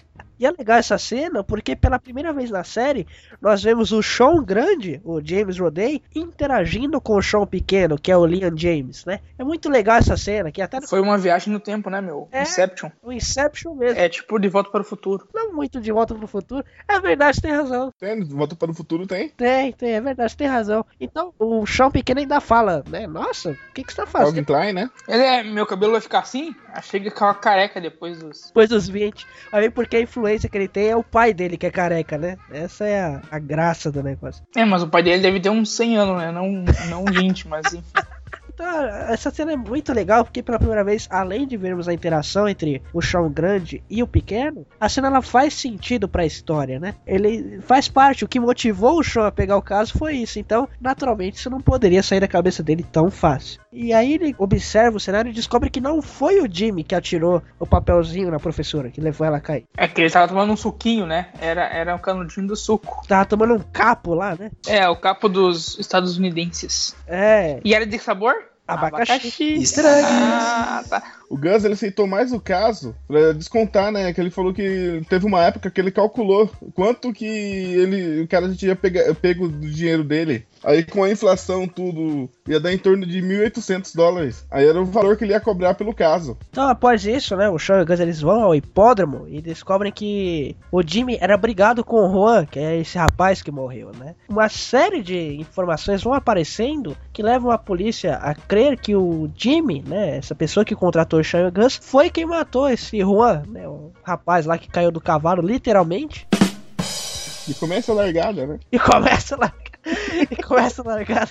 E é legal essa cena porque pela primeira vez na série nós vemos o Sean grande, o James Roday, interagindo com o Sean pequeno, que é o Liam James, né? É muito legal essa cena. Que até... Foi uma viagem no tempo, né, meu? É, Inception. O Inception mesmo. É tipo De Volta para o Futuro. Não muito De Volta para o Futuro. É verdade, tem razão. Tem, De Volta para o Futuro tem? Tem, tem, é verdade, tem razão. Então, o Sean pequeno ainda fala, né? Nossa, o que, que você tá fazendo? Calvin Klein, né? Ele é, meu cabelo vai ficar assim? Achei que ficava careca depois dos... Depois dos vinte. Aí porque a influência que ele tem é o pai dele que é careca, né? Essa é a, a graça do negócio. É, mas o pai dele deve ter uns cem anos, né? Não, não vinte, mas enfim. Então, essa cena é muito legal porque pela primeira vez, além de vermos a interação entre o Sean grande e o pequeno, a cena ela faz sentido pra história, né? Ele faz parte, o que motivou o Sean a pegar o caso foi isso. Então, naturalmente, isso não poderia sair da cabeça dele tão fácil. E aí ele observa o cenário e descobre que não foi o Jimmy que atirou o papelzinho na professora, que levou ela a cair. É que ele tava tomando um suquinho, né? Era, era um canudinho do suco. Tava tomando um capo lá, né? É, o capo dos estadunidenses. É. E era de sabor? Abacaxi. Abacaxi. Estranho. Ah, tá. O Gus, ele aceitou mais o caso pra descontar, né? Que ele falou que teve uma época que ele calculou quanto que ele, o cara já tinha pega, pego do dinheiro dele. Aí com a inflação tudo, ia dar em torno de mil e oitocentos dólares. Aí era o valor que ele ia cobrar pelo caso. Então após isso, né, o Sean e o Gus eles vão ao hipódromo e descobrem que o Jimmy era brigado com o Juan, que é esse rapaz que morreu, né? Uma série de informações vão aparecendo que levam a polícia a crer que o Jimmy, né, essa pessoa que contratou o Sean e o Gus, foi quem matou esse Juan, né, o rapaz lá que caiu do cavalo, literalmente. E começa a largada, né? E começa a largada. E começa a largada.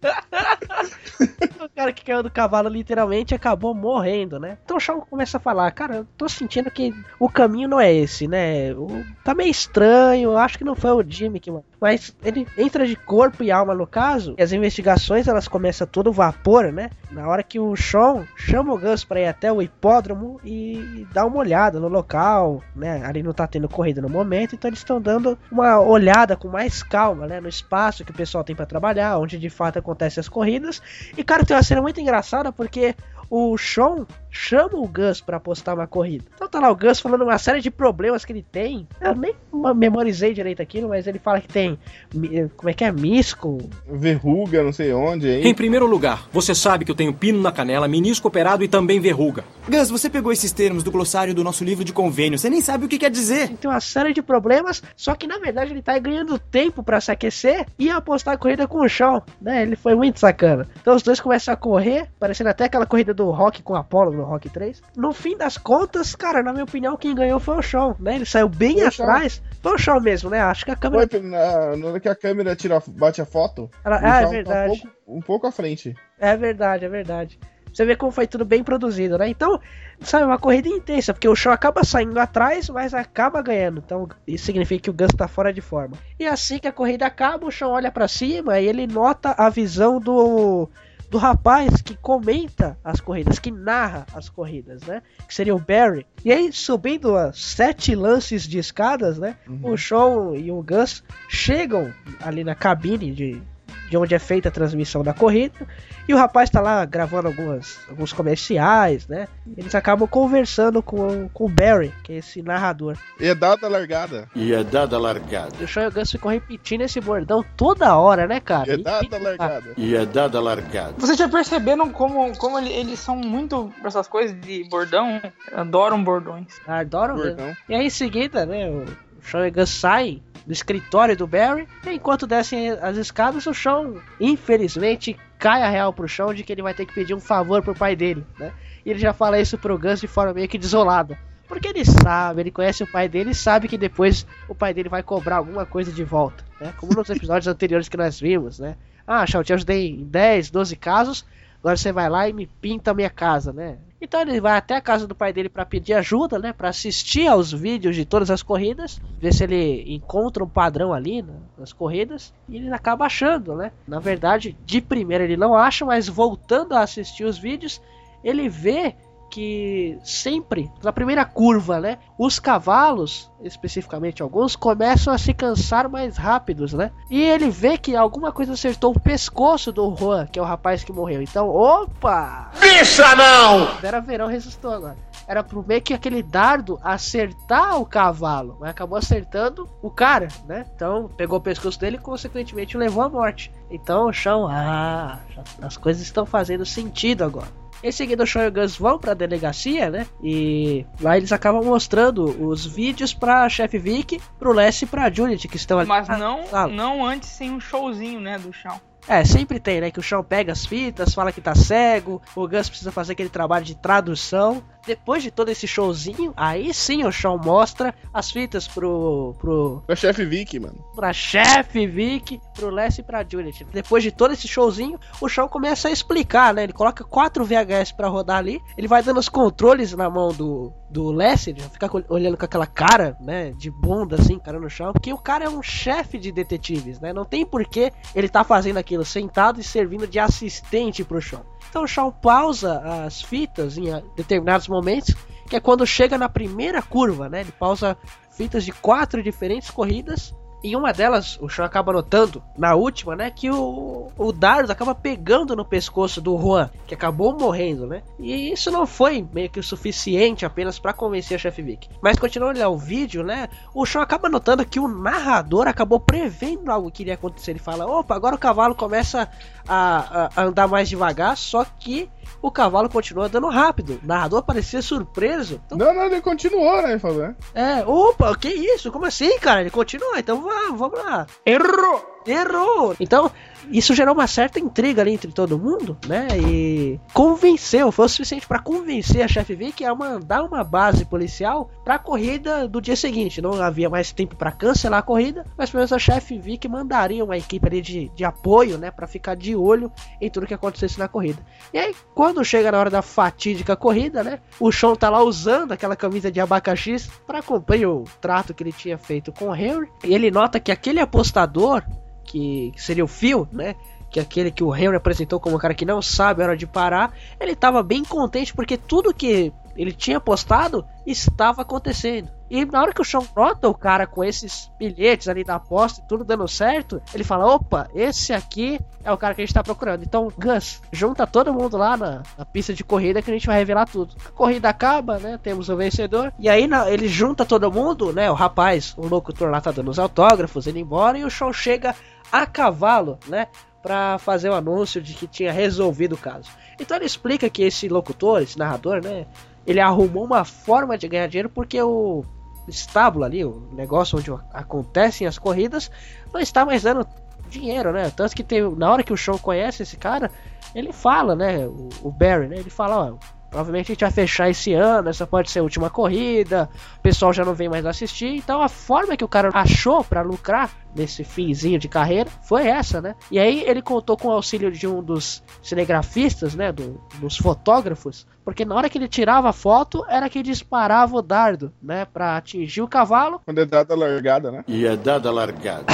O cara que caiu do cavalo literalmente acabou morrendo, né? Então o Sean começa a falar, cara, eu tô sentindo que o caminho não é esse, né? O... Tá meio estranho, eu acho que não foi o Jimmy que matou. Mas ele entra de corpo e alma no caso, e as investigações elas começam a todo vapor, né? Na hora que o Sean chama o Gus pra ir até o hipódromo e dá uma olhada no local, né? Ali não tá tendo corrida no momento, então eles estão dando uma olhada com mais calma, né? No espaço que o pessoal tem pra trabalhar, onde de fato acontecem as corridas. E cara, tem uma cena muito engraçada porque o Sean chama o Gus pra apostar uma corrida. Então tá lá o Gus falando uma série de problemas que ele tem. Eu nem memorizei direito aquilo, mas ele fala que tem, como é que é, misco, verruga, não sei onde, hein? Em primeiro lugar, você sabe que eu tenho pino na canela, menisco operado e também verruga. Gus, você pegou esses termos do glossário do nosso livro de convênio, você nem sabe o que quer dizer. Tem uma série de problemas, só que na verdade ele tá ganhando tempo pra se aquecer e apostar a corrida com o Sean, né? Ele foi muito sacana. Então os dois começam a correr, parecendo até aquela corrida do Rock com Apollo no Rock três. No fim das contas, cara, na minha opinião, quem ganhou foi o Sean, né? Ele saiu bem foi atrás. Foi o Sean mesmo, né? Acho que a câmera... Foi, na, na hora que a câmera tira, bate a foto, ela... ah, é verdade. Tá um, pouco, um pouco à frente. É verdade, é verdade. Você vê como foi tudo bem produzido, né? Então, sabe, uma corrida intensa, porque o Sean acaba saindo atrás, mas acaba ganhando. Então, isso significa que o Gus tá fora de forma. E assim que a corrida acaba, o Sean olha pra cima e ele nota a visão do... do rapaz que comenta as corridas, que narra as corridas, né? Que seria o Barry. E aí, subindo as sete lances de escadas, né? Uhum. O Sean e o Gus chegam ali na cabine de, de onde é feita a transmissão da corrida. E o rapaz tá lá gravando algumas, alguns comerciais, né? Eles acabam conversando com, com o Barry, que é esse narrador. E é dada a largada. E é dada a largada. E o Sean e o Gus ficam repetindo esse bordão toda hora, né, cara? E é dada a largada. E é dada a largada. Vocês já perceberam como, como ele, eles são muito pra essas coisas de bordão? Adoram bordões. Adoram bordão. E aí em seguida, né, o Sean e o Gus saem do escritório do Barry, e enquanto descem as escadas, o Sean, infelizmente, cai a real pro Sean de que ele vai ter que pedir um favor pro pai dele, né? E ele já fala isso pro Gus de forma meio que desolada. Porque ele sabe, ele conhece o pai dele e sabe que depois o pai dele vai cobrar alguma coisa de volta, né? Como nos episódios anteriores que nós vimos, né? Ah, Sean, eu te ajudei em dez, doze casos, agora você vai lá e me pinta a minha casa, né? Então ele vai até a casa do pai dele para pedir ajuda, né? Para assistir aos vídeos de todas as corridas, ver se ele encontra um padrão ali, né, nas corridas, e ele acaba achando, né? Na verdade, de primeira ele não acha, mas voltando a assistir os vídeos, ele vê que sempre, na primeira curva, né, os cavalos, especificamente alguns, começam a se cansar mais rápidos, né? E ele vê que alguma coisa acertou o pescoço do Juan, que é o rapaz que morreu. Então, opa! Bicha não! Vera Verão ressuscitou agora. era pro meio que aquele dardo acertar o cavalo, mas acabou acertando o cara, né? Então pegou o pescoço dele e consequentemente o levou à morte. Então o Shawn, ah, as coisas estão fazendo sentido agora. Em seguida o Shawn e o Gus vão pra delegacia, né? E lá eles acabam mostrando os vídeos pra Chefe Vic, pro Les e pra Unity, que estão ali. Mas não, não antes sem um showzinho, né, do Shawn. É, sempre tem, né? Que o Shawn pega as fitas, fala que tá cego, o Gus precisa fazer aquele trabalho de tradução. Depois de todo esse showzinho, aí sim o Shawn mostra as fitas pro... pro pra Chefe Vic, mano. Pra Chefe Vic, pro Les e pra Unity. Depois de todo esse showzinho, o Shawn começa a explicar, né? Ele coloca quatro V H S pra rodar ali, ele vai dando os controles na mão do, do Les, ele fica olhando com aquela cara, né? De bunda, assim, cara no chão, porque o cara é um chefe de detetives, né? Não tem porquê ele tá fazendo aquilo sentado e servindo de assistente pro Shawn. Então o Shawn pausa as fitas em determinados momentos, que é quando chega na primeira curva, né? Ele pausa fitas de quatro diferentes corridas. E uma delas, o Shawn acaba notando, na última, né, que o, o dardo acaba pegando no pescoço do Juan, que acabou morrendo, né? E isso não foi meio que o suficiente apenas para convencer a Chefe Vic. Mas continuando a olhar o vídeo, né, o Shawn acaba notando que o narrador acabou prevendo algo que iria acontecer. Ele fala, opa, agora o cavalo começa a, a, a andar mais devagar, só que o cavalo continua andando rápido. O narrador parecia surpreso. Então... Não, não, ele continuou, né? Ele falou, né? É, opa, que isso? Como assim, cara? Ele continua, então vamos, vamos lá. Errou! Errou! Então, isso gerou uma certa intriga ali entre todo mundo, né? E convenceu, foi o suficiente para convencer a Chefe Vic a mandar uma base policial para a corrida do dia seguinte. Não havia mais tempo para cancelar a corrida, mas pelo menos a Chefe Vic mandaria uma equipe ali de, de apoio, né? Para ficar de olho em tudo que acontecesse na corrida. E aí, quando chega na hora da fatídica corrida, né? O Shawn tá lá usando aquela camisa de abacaxi para cumprir o trato que ele tinha feito com o Henry. E ele nota que aquele apostador, que seria o Phil, né? Que é aquele que o Henry apresentou como um cara que não sabe a hora de parar, ele estava bem contente porque tudo que ele tinha apostado estava acontecendo. E na hora que o Shawn nota o cara com esses bilhetes ali da aposta e tudo dando certo, ele fala, opa, esse aqui é o cara que a gente tá procurando. Então, Gus, junta todo mundo lá na, na pista de corrida que a gente vai revelar tudo. A corrida acaba, né, temos o vencedor. E aí na, ele junta todo mundo, né, o rapaz, o locutor lá tá dando os autógrafos, ele embora, e o Shawn chega a cavalo, né, pra fazer o anúncio de que tinha resolvido o caso. Então ele explica que esse locutor, esse narrador, né, ele arrumou uma forma de ganhar dinheiro porque o estábulo ali, o negócio onde acontecem as corridas, não está mais dando dinheiro, né? Tanto que tem, na hora que o Shawn conhece esse cara, ele fala, né, o, o Barry, né, ele fala, ó, provavelmente a gente vai fechar esse ano, essa pode ser a última corrida, o pessoal já não vem mais assistir. Então a forma que o cara achou para lucrar nesse finzinho de carreira foi essa, né? E aí ele contou com o auxílio de um dos cinegrafistas, né, do, dos fotógrafos, porque na hora que ele tirava a foto era que disparava o dardo, né, para atingir o cavalo. Quando é dada a largada, né? E é dada a largada.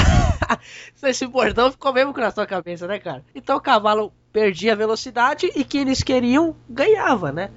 Esse bordão ficou mesmo na sua cabeça, né, cara? Então o cavalo perdia a velocidade e quem eles queriam ganhava, né?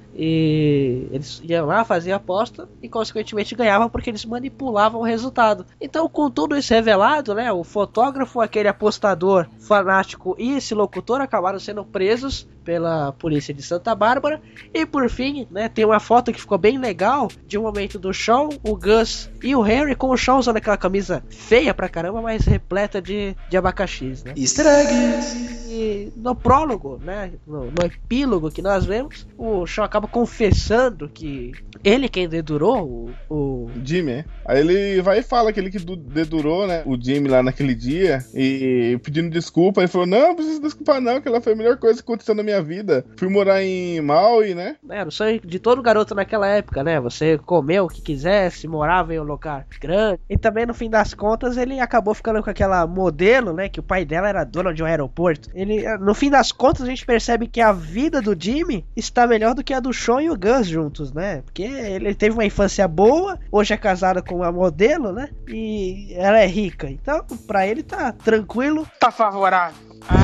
E eles iam lá, faziam a aposta e consequentemente ganhavam porque eles manipulavam o resultado. Então, com tudo isso revelado, né, o fotógrafo, aquele apostador fanático e esse locutor acabaram sendo presos pela polícia de Santa Bárbara. E por fim, né, tem uma foto que ficou bem legal de um momento do Shawn, o Gus e o Henry, com o Shawn usando aquela camisa feia pra caramba, mas repleta de, de abacaxis, né? Easter eggs! E no prólogo, né, no, no epílogo que nós vemos, o Shawn acaba confessando que ele quem dedurou o, o... Jimmy, é? Aí ele vai e fala que ele que dedurou, né, o Jimmy lá naquele dia, e pedindo desculpa. Ele falou, não, não preciso desculpar não, que ela foi a melhor coisa que aconteceu na minha vida. Fui morar em Maui, né? Era o sonho de todo garoto naquela época, né? Você comeu o que quisesse, morava em um lugar grande. E também, no fim das contas, ele acabou ficando com aquela modelo, né, que o pai dela era dono de um aeroporto. Ele, no fim das contas, a gente percebe que a vida do Jimmy está melhor do que a do Shawn e o Gus juntos, né? Porque ele teve uma infância boa, hoje é casado com uma modelo, né? E ela é rica. Então, pra ele tá tranquilo. Tá favorável.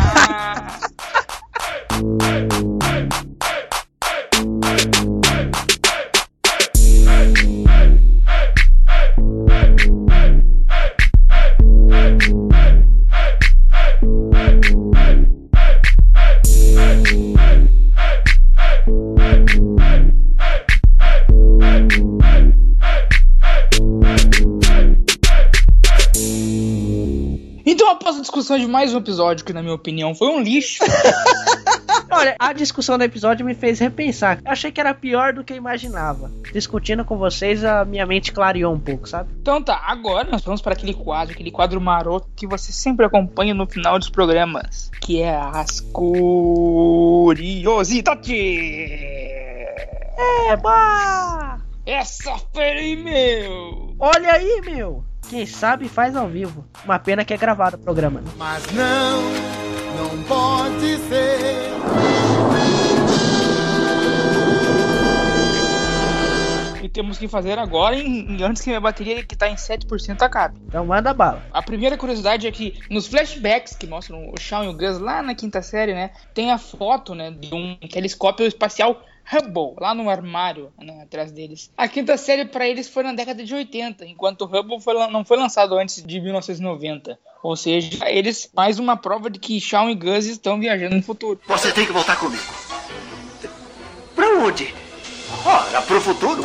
Ah. Famosa discussão de mais um episódio que, na minha opinião, foi um lixo. Olha, a discussão do episódio me fez repensar. Eu achei que era pior do que eu imaginava. Discutindo com vocês, a minha mente clareou um pouco, sabe? Então tá, agora nós vamos para aquele quadro, aquele quadro maroto que você sempre acompanha no final dos programas, que é as curiosidades. Eba! Essa fera aí, meu! Olha aí, meu! Quem sabe faz ao vivo. Uma pena que é gravado o programa. Mas não, não pode ser. E temos que fazer agora, em, antes que minha bateria, que tá em sete por cento, acabe. Então manda bala. A primeira curiosidade é que nos flashbacks que mostram o Shawn e o Gus lá na quinta série, né, tem a foto, né, de um telescópio espacial Hubble, lá no armário, né, atrás deles. A quinta série pra eles foi na década de oitenta, enquanto o Hubble foi, não foi lançado antes de mil novecentos e noventa. Ou seja, eles, mais uma prova de que Shawn e Gus estão viajando no futuro. Você tem que voltar comigo. Pra onde? Ora, pro futuro.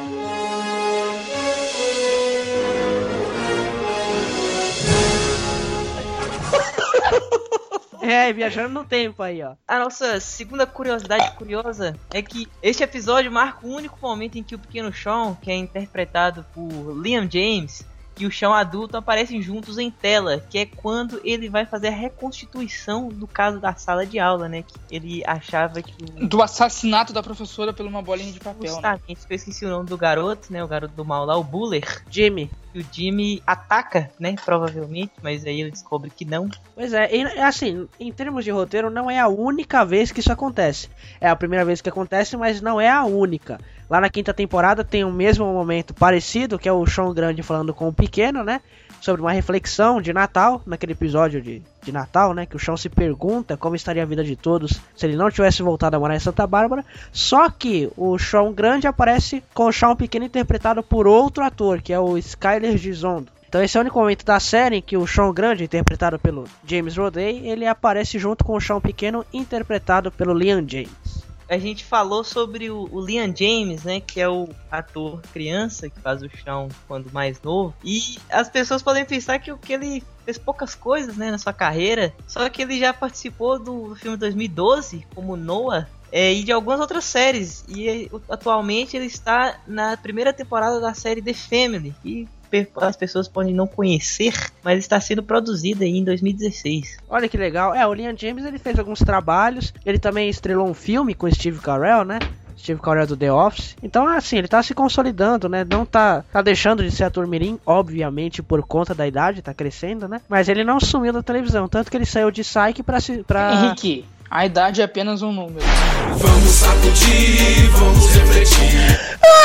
É, viajando no tempo aí, ó. A nossa segunda curiosidade curiosa é que este episódio marca o único momento em que o pequeno Shawn, que é interpretado por Liam James, e o Shawn adulto aparecem juntos em tela, que é quando ele vai fazer a reconstituição do caso da sala de aula, né? Que ele achava que... O... Do assassinato da professora por uma bolinha de papel. Justamente, né? Eu esqueci o nome do garoto, né? O garoto do mal lá, o Buller. Jimmy. E o Jimmy ataca, né? Provavelmente, mas aí ele descobre que não. Pois é, e assim, em termos de roteiro, não é a única vez que isso acontece. É a primeira vez que acontece, mas não é a única. Lá na quinta temporada tem o mesmo momento parecido, que é o Shawn grande falando com o pequeno, né? Sobre uma reflexão de Natal, naquele episódio de, de Natal, né? Que o Shawn se pergunta como estaria a vida de todos se ele não tivesse voltado a morar em Santa Bárbara. Só que o Shawn grande aparece com o Shawn pequeno interpretado por outro ator, que é o Skyler Gisondo. Então esse é o único momento da série em que o Shawn grande, interpretado pelo James Roday, ele aparece junto com o Shawn pequeno, interpretado pelo Liam James. A gente falou sobre o, o Liam James, né, que é o ator criança que faz o Shawn quando mais novo. E as pessoas podem pensar que, que ele fez poucas coisas, né, na sua carreira. Só que ele já participou do, do filme dois mil e doze como Noah. É, e de algumas outras séries. E atualmente ele está na primeira temporada da série The Family. E as pessoas podem não conhecer, mas está sendo produzida aí em dois mil e dezesseis. Olha que legal. É, o Liam James ele fez alguns trabalhos. Ele também estrelou um filme com Steve Carell, né? Steve Carell do The Office. Então, assim, ele tá se consolidando, né? Não tá, tá deixando de ser ator mirim, obviamente, por conta da idade, tá crescendo, né? Mas ele não sumiu da televisão, tanto que ele saiu de Psyche pra... se pra... Henrique, a idade é apenas um número. Vamos sacudir, vamos refletir.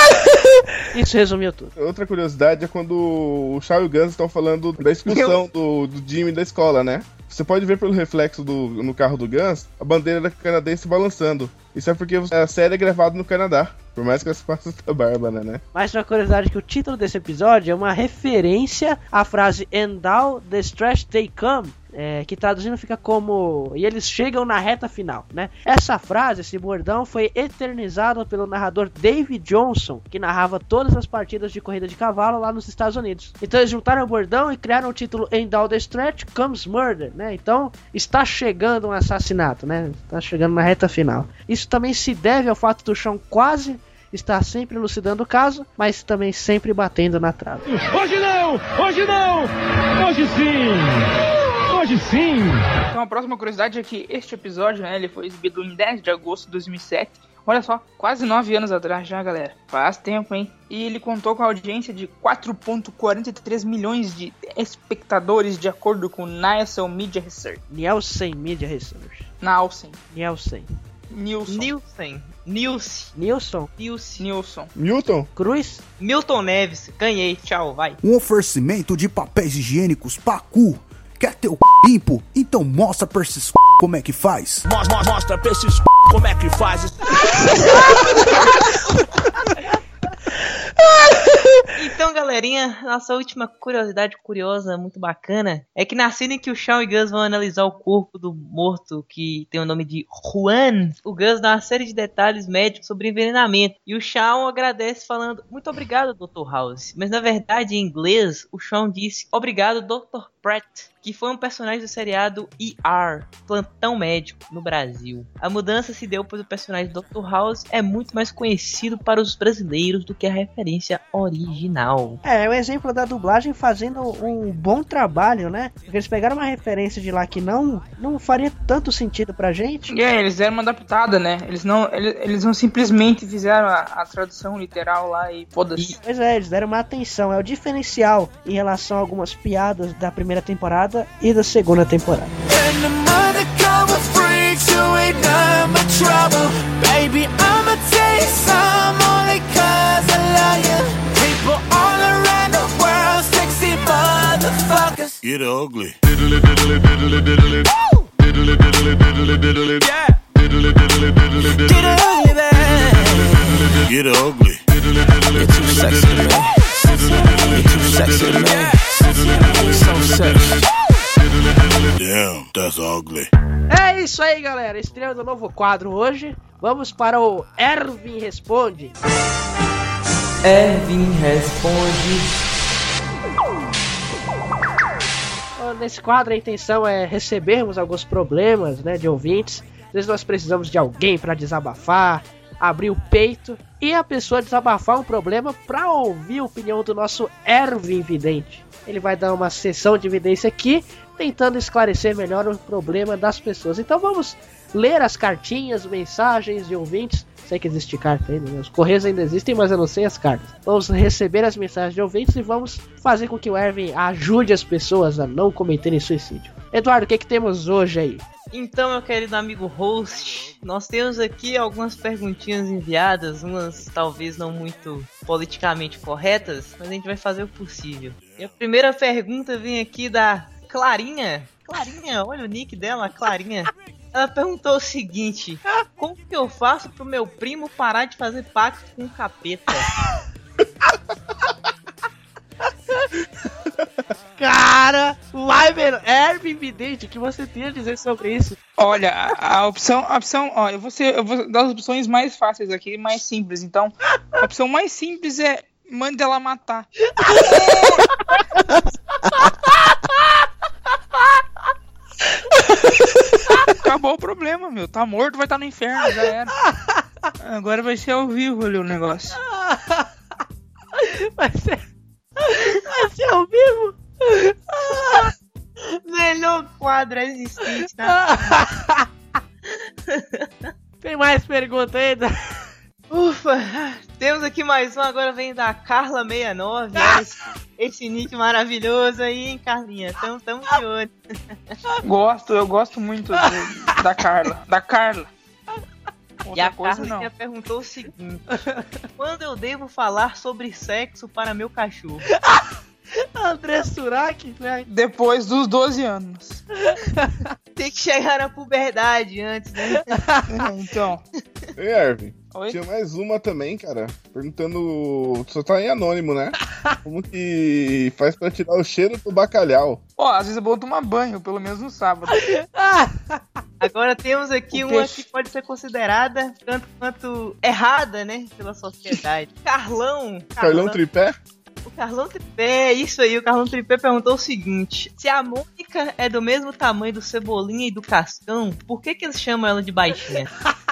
Isso resumiu tudo. Outra curiosidade é quando o Shawn e o Gus estão falando da expulsão do, do Jimmy da escola, né? Você pode ver pelo reflexo do, no carro do Gus a bandeira canadense balançando. Isso é porque a série é gravada no Canadá, por mais que ela se passe da Bárbara, né? Mais uma curiosidade que o título desse episódio é uma referência à frase "And now the stretch they come", é, que traduzindo fica como "e eles chegam na reta final", né? Essa frase, esse bordão, foi eternizado pelo narrador David Johnson, que narrava todas as partidas de corrida de cavalo lá nos Estados Unidos. Então eles juntaram o bordão e criaram o título "And now the stretch comes murder", né? Então está chegando um assassinato, né? Está chegando na reta final. Isso também se deve ao fato do Shawn quase estar sempre elucidando o caso, mas também sempre batendo na trave. Hoje não! Hoje não! Hoje sim! Hoje sim! Então a próxima curiosidade é que este episódio, né, ele foi exibido em dez de agosto de dois mil e sete. Olha só, quase nove anos atrás já, galera. Faz tempo, hein? E ele contou com a audiência de quatro vírgula quarenta e três milhões de espectadores, de acordo com Nielsen Media Research. Nielsen Media Research. Nielsen. Nielsen. Nilson. Nilson. Nilson. Nilson. Nilson. Nilson. Milton. Cruz. Milton Neves. Ganhei. Tchau, vai. Um oferecimento de papéis higiênicos Pacu. Quer ter o c... limpo? Então mostra pra esses c... como é que faz. Mostra, mostra pra esses c... como é que faz. Então, galerinha, nossa última curiosidade curiosa, muito bacana, é que na cena em que o Shawn e Gus vão analisar o corpo do morto, que tem o nome de Juan, o Gus dá uma série de detalhes médicos sobre envenenamento, e o Shawn agradece falando, muito obrigado, doutor House. Mas na verdade, em inglês, o Shawn disse, obrigado, doutor Pratt, que foi um personagem do seriado E R, Plantão Médico, no Brasil. A mudança se deu pois o personagem doutor House é muito mais conhecido para os brasileiros do que a referência original. É, é um exemplo da dublagem fazendo um bom trabalho, né? Porque eles pegaram uma referência de lá que não, não faria tanto sentido pra gente. É, eles deram uma adaptada, né? Eles não, eles, eles não simplesmente fizeram a, a tradução literal lá e foda-se. Pois é, eles deram uma atenção. É o diferencial em relação a algumas piadas da primeira temporada e da segunda temporada. Get ugly. Diddly diddly diddly diddly. Diddly diddly diddly diddly. Yeah. Diddly diddly diddly diddly. Get ugly, man. Get ugly. You're too sexy to me. You're too sexy to me. So sexy. Damn, that's ugly. É isso aí, galera. Estreando um novo quadro hoje. Vamos para o Erwin Responde. Erwin Responde. Nesse quadro a intenção é recebermos alguns problemas, né, de ouvintes. Às vezes nós precisamos de alguém para desabafar, abrir o peito e a pessoa desabafar um problema para ouvir a opinião do nosso Erwin Vidente. Ele vai dar uma sessão de evidência aqui, tentando esclarecer melhor o problema das pessoas. Então vamos ler as cartinhas, mensagens de ouvintes. Sei que existe carta ainda, né? Os correios ainda existem, mas eu não sei as cartas. Vamos receber as mensagens de ouvintes e vamos fazer com que o Erwin ajude as pessoas a não cometerem suicídio. Eduardo, o que, que temos hoje aí? Então, meu querido amigo host, nós temos aqui algumas perguntinhas enviadas, umas talvez não muito politicamente corretas, mas a gente vai fazer o possível. E a primeira pergunta vem aqui da Clarinha. Clarinha, olha o nick dela, Clarinha. Ela perguntou o seguinte: como que eu faço pro meu primo parar de fazer pacto com o capeta? Cara, vai ver, Erwin Vidente, o que você tem a dizer sobre isso? Olha, a, a opção, a opção, ó, eu vou, ser, eu vou dar as opções mais fáceis aqui, mais simples. Então, a opção mais simples é mande ela matar. Acabou o problema, meu. Tá morto, vai estar no inferno, já era. Agora vai ser ao vivo ali o negócio. Vai ser, vai ser ao vivo? Melhor quadro existente, tá? Tem mais pergunta ainda? Ufa, temos aqui mais um, agora vem da Carla sessenta e nove. Ah! Esse, esse nick maravilhoso aí, hein, Carlinha? Tamo, tamo de olho. Gosto, eu gosto muito do, da Carla. Da Carla. Outra e a Carlinha perguntou o seguinte: quando eu devo falar sobre sexo para meu cachorro? André Surak, né? Depois dos doze anos. Tem que chegar na puberdade antes, né? É, então. Ei, Erwin. Oi? Tinha mais uma também, cara. Perguntando. Só tá em anônimo, né? Como que faz pra tirar o cheiro do bacalhau? Ó, às vezes é bom tomar banho, pelo menos no sábado. Agora temos aqui o uma peixe. Que pode ser considerada tanto quanto errada, né? Pela sociedade. Carlão. Carlão, Carlão Tripé? O Carlão Tripé, isso aí, o Carlão Tripé perguntou o seguinte: se a Mônica é do mesmo tamanho do Cebolinha e do Cascão, por que que eles chamam ela de baixinha?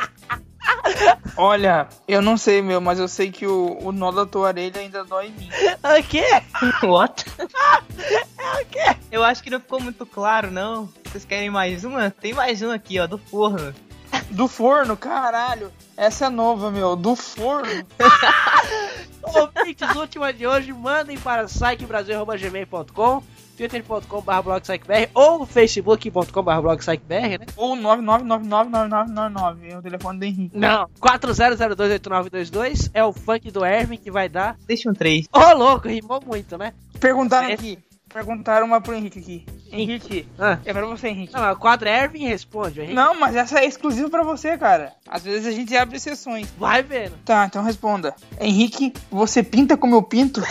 Olha, eu não sei, meu, mas eu sei que o, o nó da tua orelha ainda dói em mim. O quê? What? É o quê? Eu acho que não ficou muito claro, não. Vocês querem mais uma? Tem mais uma aqui, ó, do forno. Do forno? Caralho. Essa é nova, meu. Do forno. Ouvintes, última de hoje, mandem para psyche brasil arroba gmail ponto com, twitter ponto com barra blog psyche b r ou facebook ponto com barra blog psyche b r, né? Ou nove nove nove nove nove nove nove nove, é o telefone do Henrique. Não, quatro zero zero dois oito nove dois dois é o funk do Erwin que vai dar. Deixa um três. Ô, oh, louco, rimou muito, né? Perguntaram é. aqui. Perguntaram uma pro Henrique aqui. Henrique, ah. é pra você, Henrique. Não, o quadro Erwin responde, Henrique. Não, mas essa é exclusiva pra você, cara. Às vezes a gente abre exceções. Vai vendo. Tá, então responda. Henrique, você pinta como eu pinto?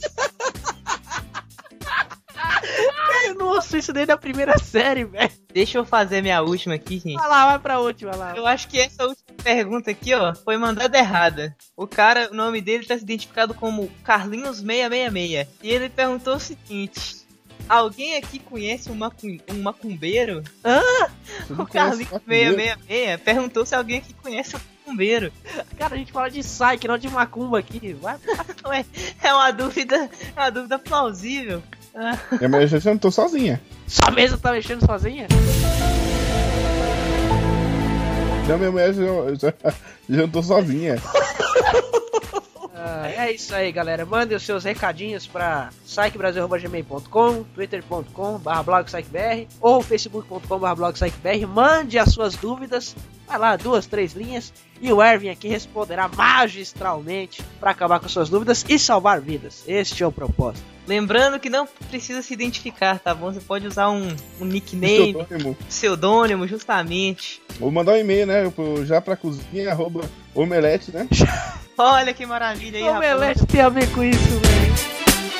Nossa, isso desde a primeira série, velho. Deixa eu fazer minha última aqui, gente. Vai lá, vai pra última lá. Eu acho que essa última pergunta aqui, ó, foi mandada errada. O cara, o nome dele tá se identificado como Carlinhos seiscentos e sessenta e seis. E ele perguntou o seguinte: Alguém aqui conhece um, macum... um macumbeiro? Hã? O Carlinhos seiscentos e sessenta e seis perguntou se alguém aqui conhece um macumbeiro. Cara, a gente fala de Psyche, não de macumba aqui. Vai. Ué, é uma dúvida, é uma dúvida plausível. Ah. É, mas eu já não tô sozinha. Sua mesa tá mexendo sozinha? Não, minha mulher já, já, já não tô sozinha. Ah, é isso aí, galera. Mandem os seus recadinhos pra psyche brasil arroba gmail ponto com, twitter ponto com barra blog psyche b r ou facebook ponto com barra blog psyche b r. Mande as suas dúvidas. Vai lá, duas, três linhas. E o Erwin aqui responderá magistralmente pra acabar com suas dúvidas e salvar vidas. Este é o propósito. Lembrando que não precisa se identificar, tá bom? Você pode usar um, um nickname, pseudônimo. pseudônimo, justamente. Vou mandar um e-mail, né? Já pra cozinha, arroba omelete, né? Olha que maravilha aí, rapaz. Omelete tem a ver com isso, velho.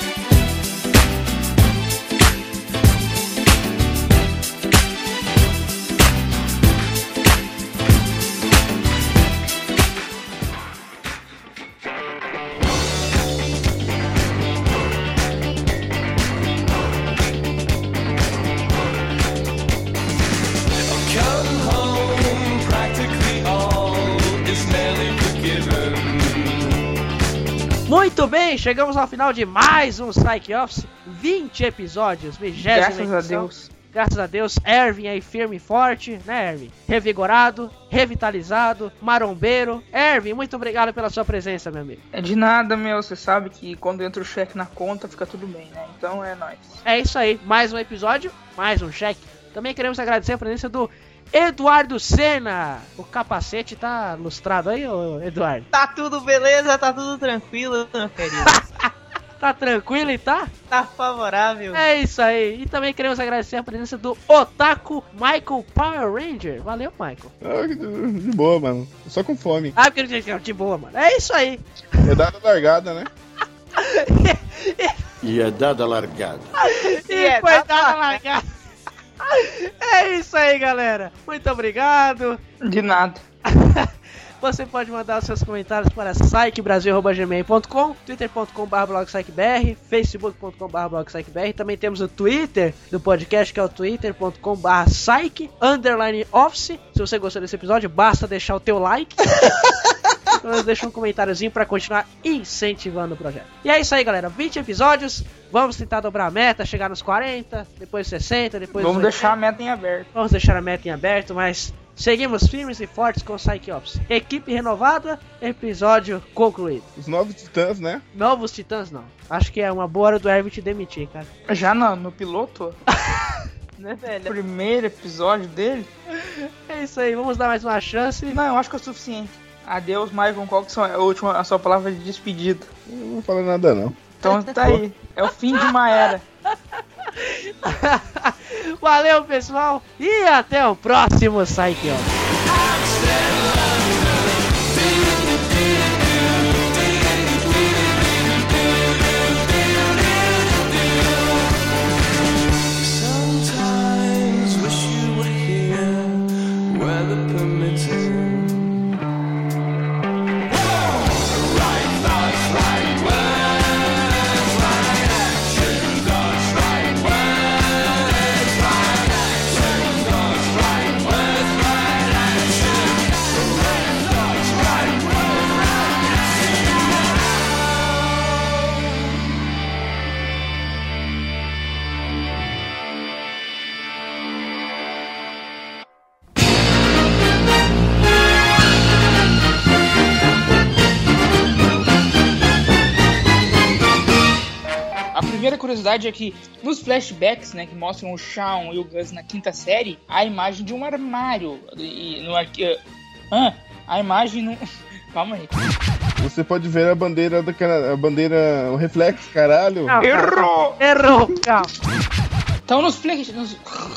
Muito bem, chegamos ao final de mais um Psyche Office, vinte episódios, vigésima Graças a Deus. Graças a Deus, Erwin aí firme e forte, né, Erwin? Revigorado, revitalizado, marombeiro. Erwin, muito obrigado pela sua presença, meu amigo. É de nada, meu, você sabe que quando entra o cheque na conta fica tudo bem, né? Então é nóis. É isso aí, mais um episódio, mais um cheque. Também queremos agradecer a presença do Eduardo Senna. O capacete tá lustrado aí, ô Eduardo? Tá tudo beleza, tá tudo tranquilo, meu querido. Tá tranquilo e tá? Tá favorável. É isso aí. E também queremos agradecer a presença do Otaku Michael Power Ranger. Valeu, Michael. Ah, de boa, mano. Só com fome. Ah, porque ele de boa, mano. É isso aí. É dada largada, né? E é dada largada. E, e foi é dada largada. É isso aí, galera. Muito obrigado. De nada. Você pode mandar os seus comentários para psyche brasil arroba gmail ponto com, twitter ponto com barra blog psyche b r, facebook ponto com barra blog psyche b r. Também temos o Twitter do podcast, que é o twitter ponto com barra psyche underline office. Se você gostou desse episódio, basta deixar o teu like. Então deixa um comentáriozinho para continuar incentivando o projeto. E é isso aí, galera. vinte episódios. Vamos tentar dobrar a meta, chegar nos quarenta, depois sessenta, depois Vamos oitenta. deixar a meta em aberto. Vamos deixar a meta em aberto, mas seguimos firmes e fortes com o Psyche Office. Equipe renovada, episódio concluído. Os novos titãs, né? Novos titãs, não. Acho que é uma boa hora do Erwin te demitir, cara. Já no, no piloto? Né, velho? Primeiro episódio dele? É isso aí, vamos dar mais uma chance. Não, eu acho que é o suficiente. Adeus, Michael. Qual que é a última, a sua palavra de despedida? Eu não vou falar nada, não. Então tá aí. É o fim de uma era. Valeu, pessoal. E até o próximo Psyche Office. Curiosidade é que nos flashbacks, né, que mostram o Shawn e o Gus na quinta série, a imagem de um armário e no arqui... ah, a imagem no... Calma aí. Você pode ver a bandeira daquela, a bandeira, o reflexo, caralho. Não, errou, errou, calma. Então nos flash, nos...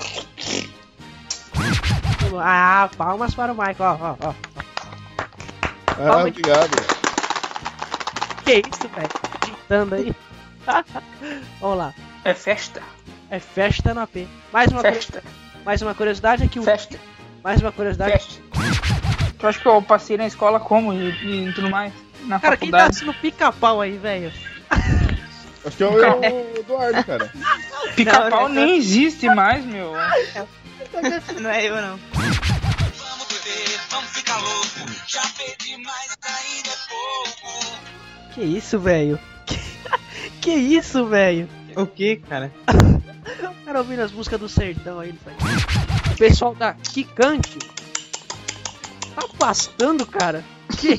Ah, palmas para o Michael, ó, ó, ó. Ah, obrigado. Que isso, velho? Digitando aí. Vamos lá. É festa. É festa na P. Mais uma festa. Cur... Mais uma curiosidade é que o. Festa. Mais uma curiosidade. Festa. Tu acha que eu passei na escola como e, e tudo mais? Na cara, faculdade. Quem tá assistindo pica-pau aí, velho? Acho que é o, é o Eduardo, cara. Pica-pau nem existe mais, meu. Não é eu, não. Vamos ficar louco, já pedi mais, ainda é pouco. Que isso, velho? Que, que isso, velho? O que, cara? O cara ouvindo as músicas do sertão aí, velho. O pessoal da Kikante tá pastando, cara. Que...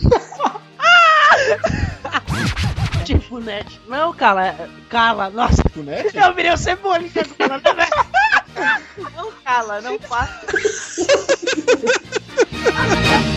Tipo net. Não, cala, cala, nossa. Tipo net? Eu virei o Cebolinha falando, velho. Não cala, não passa.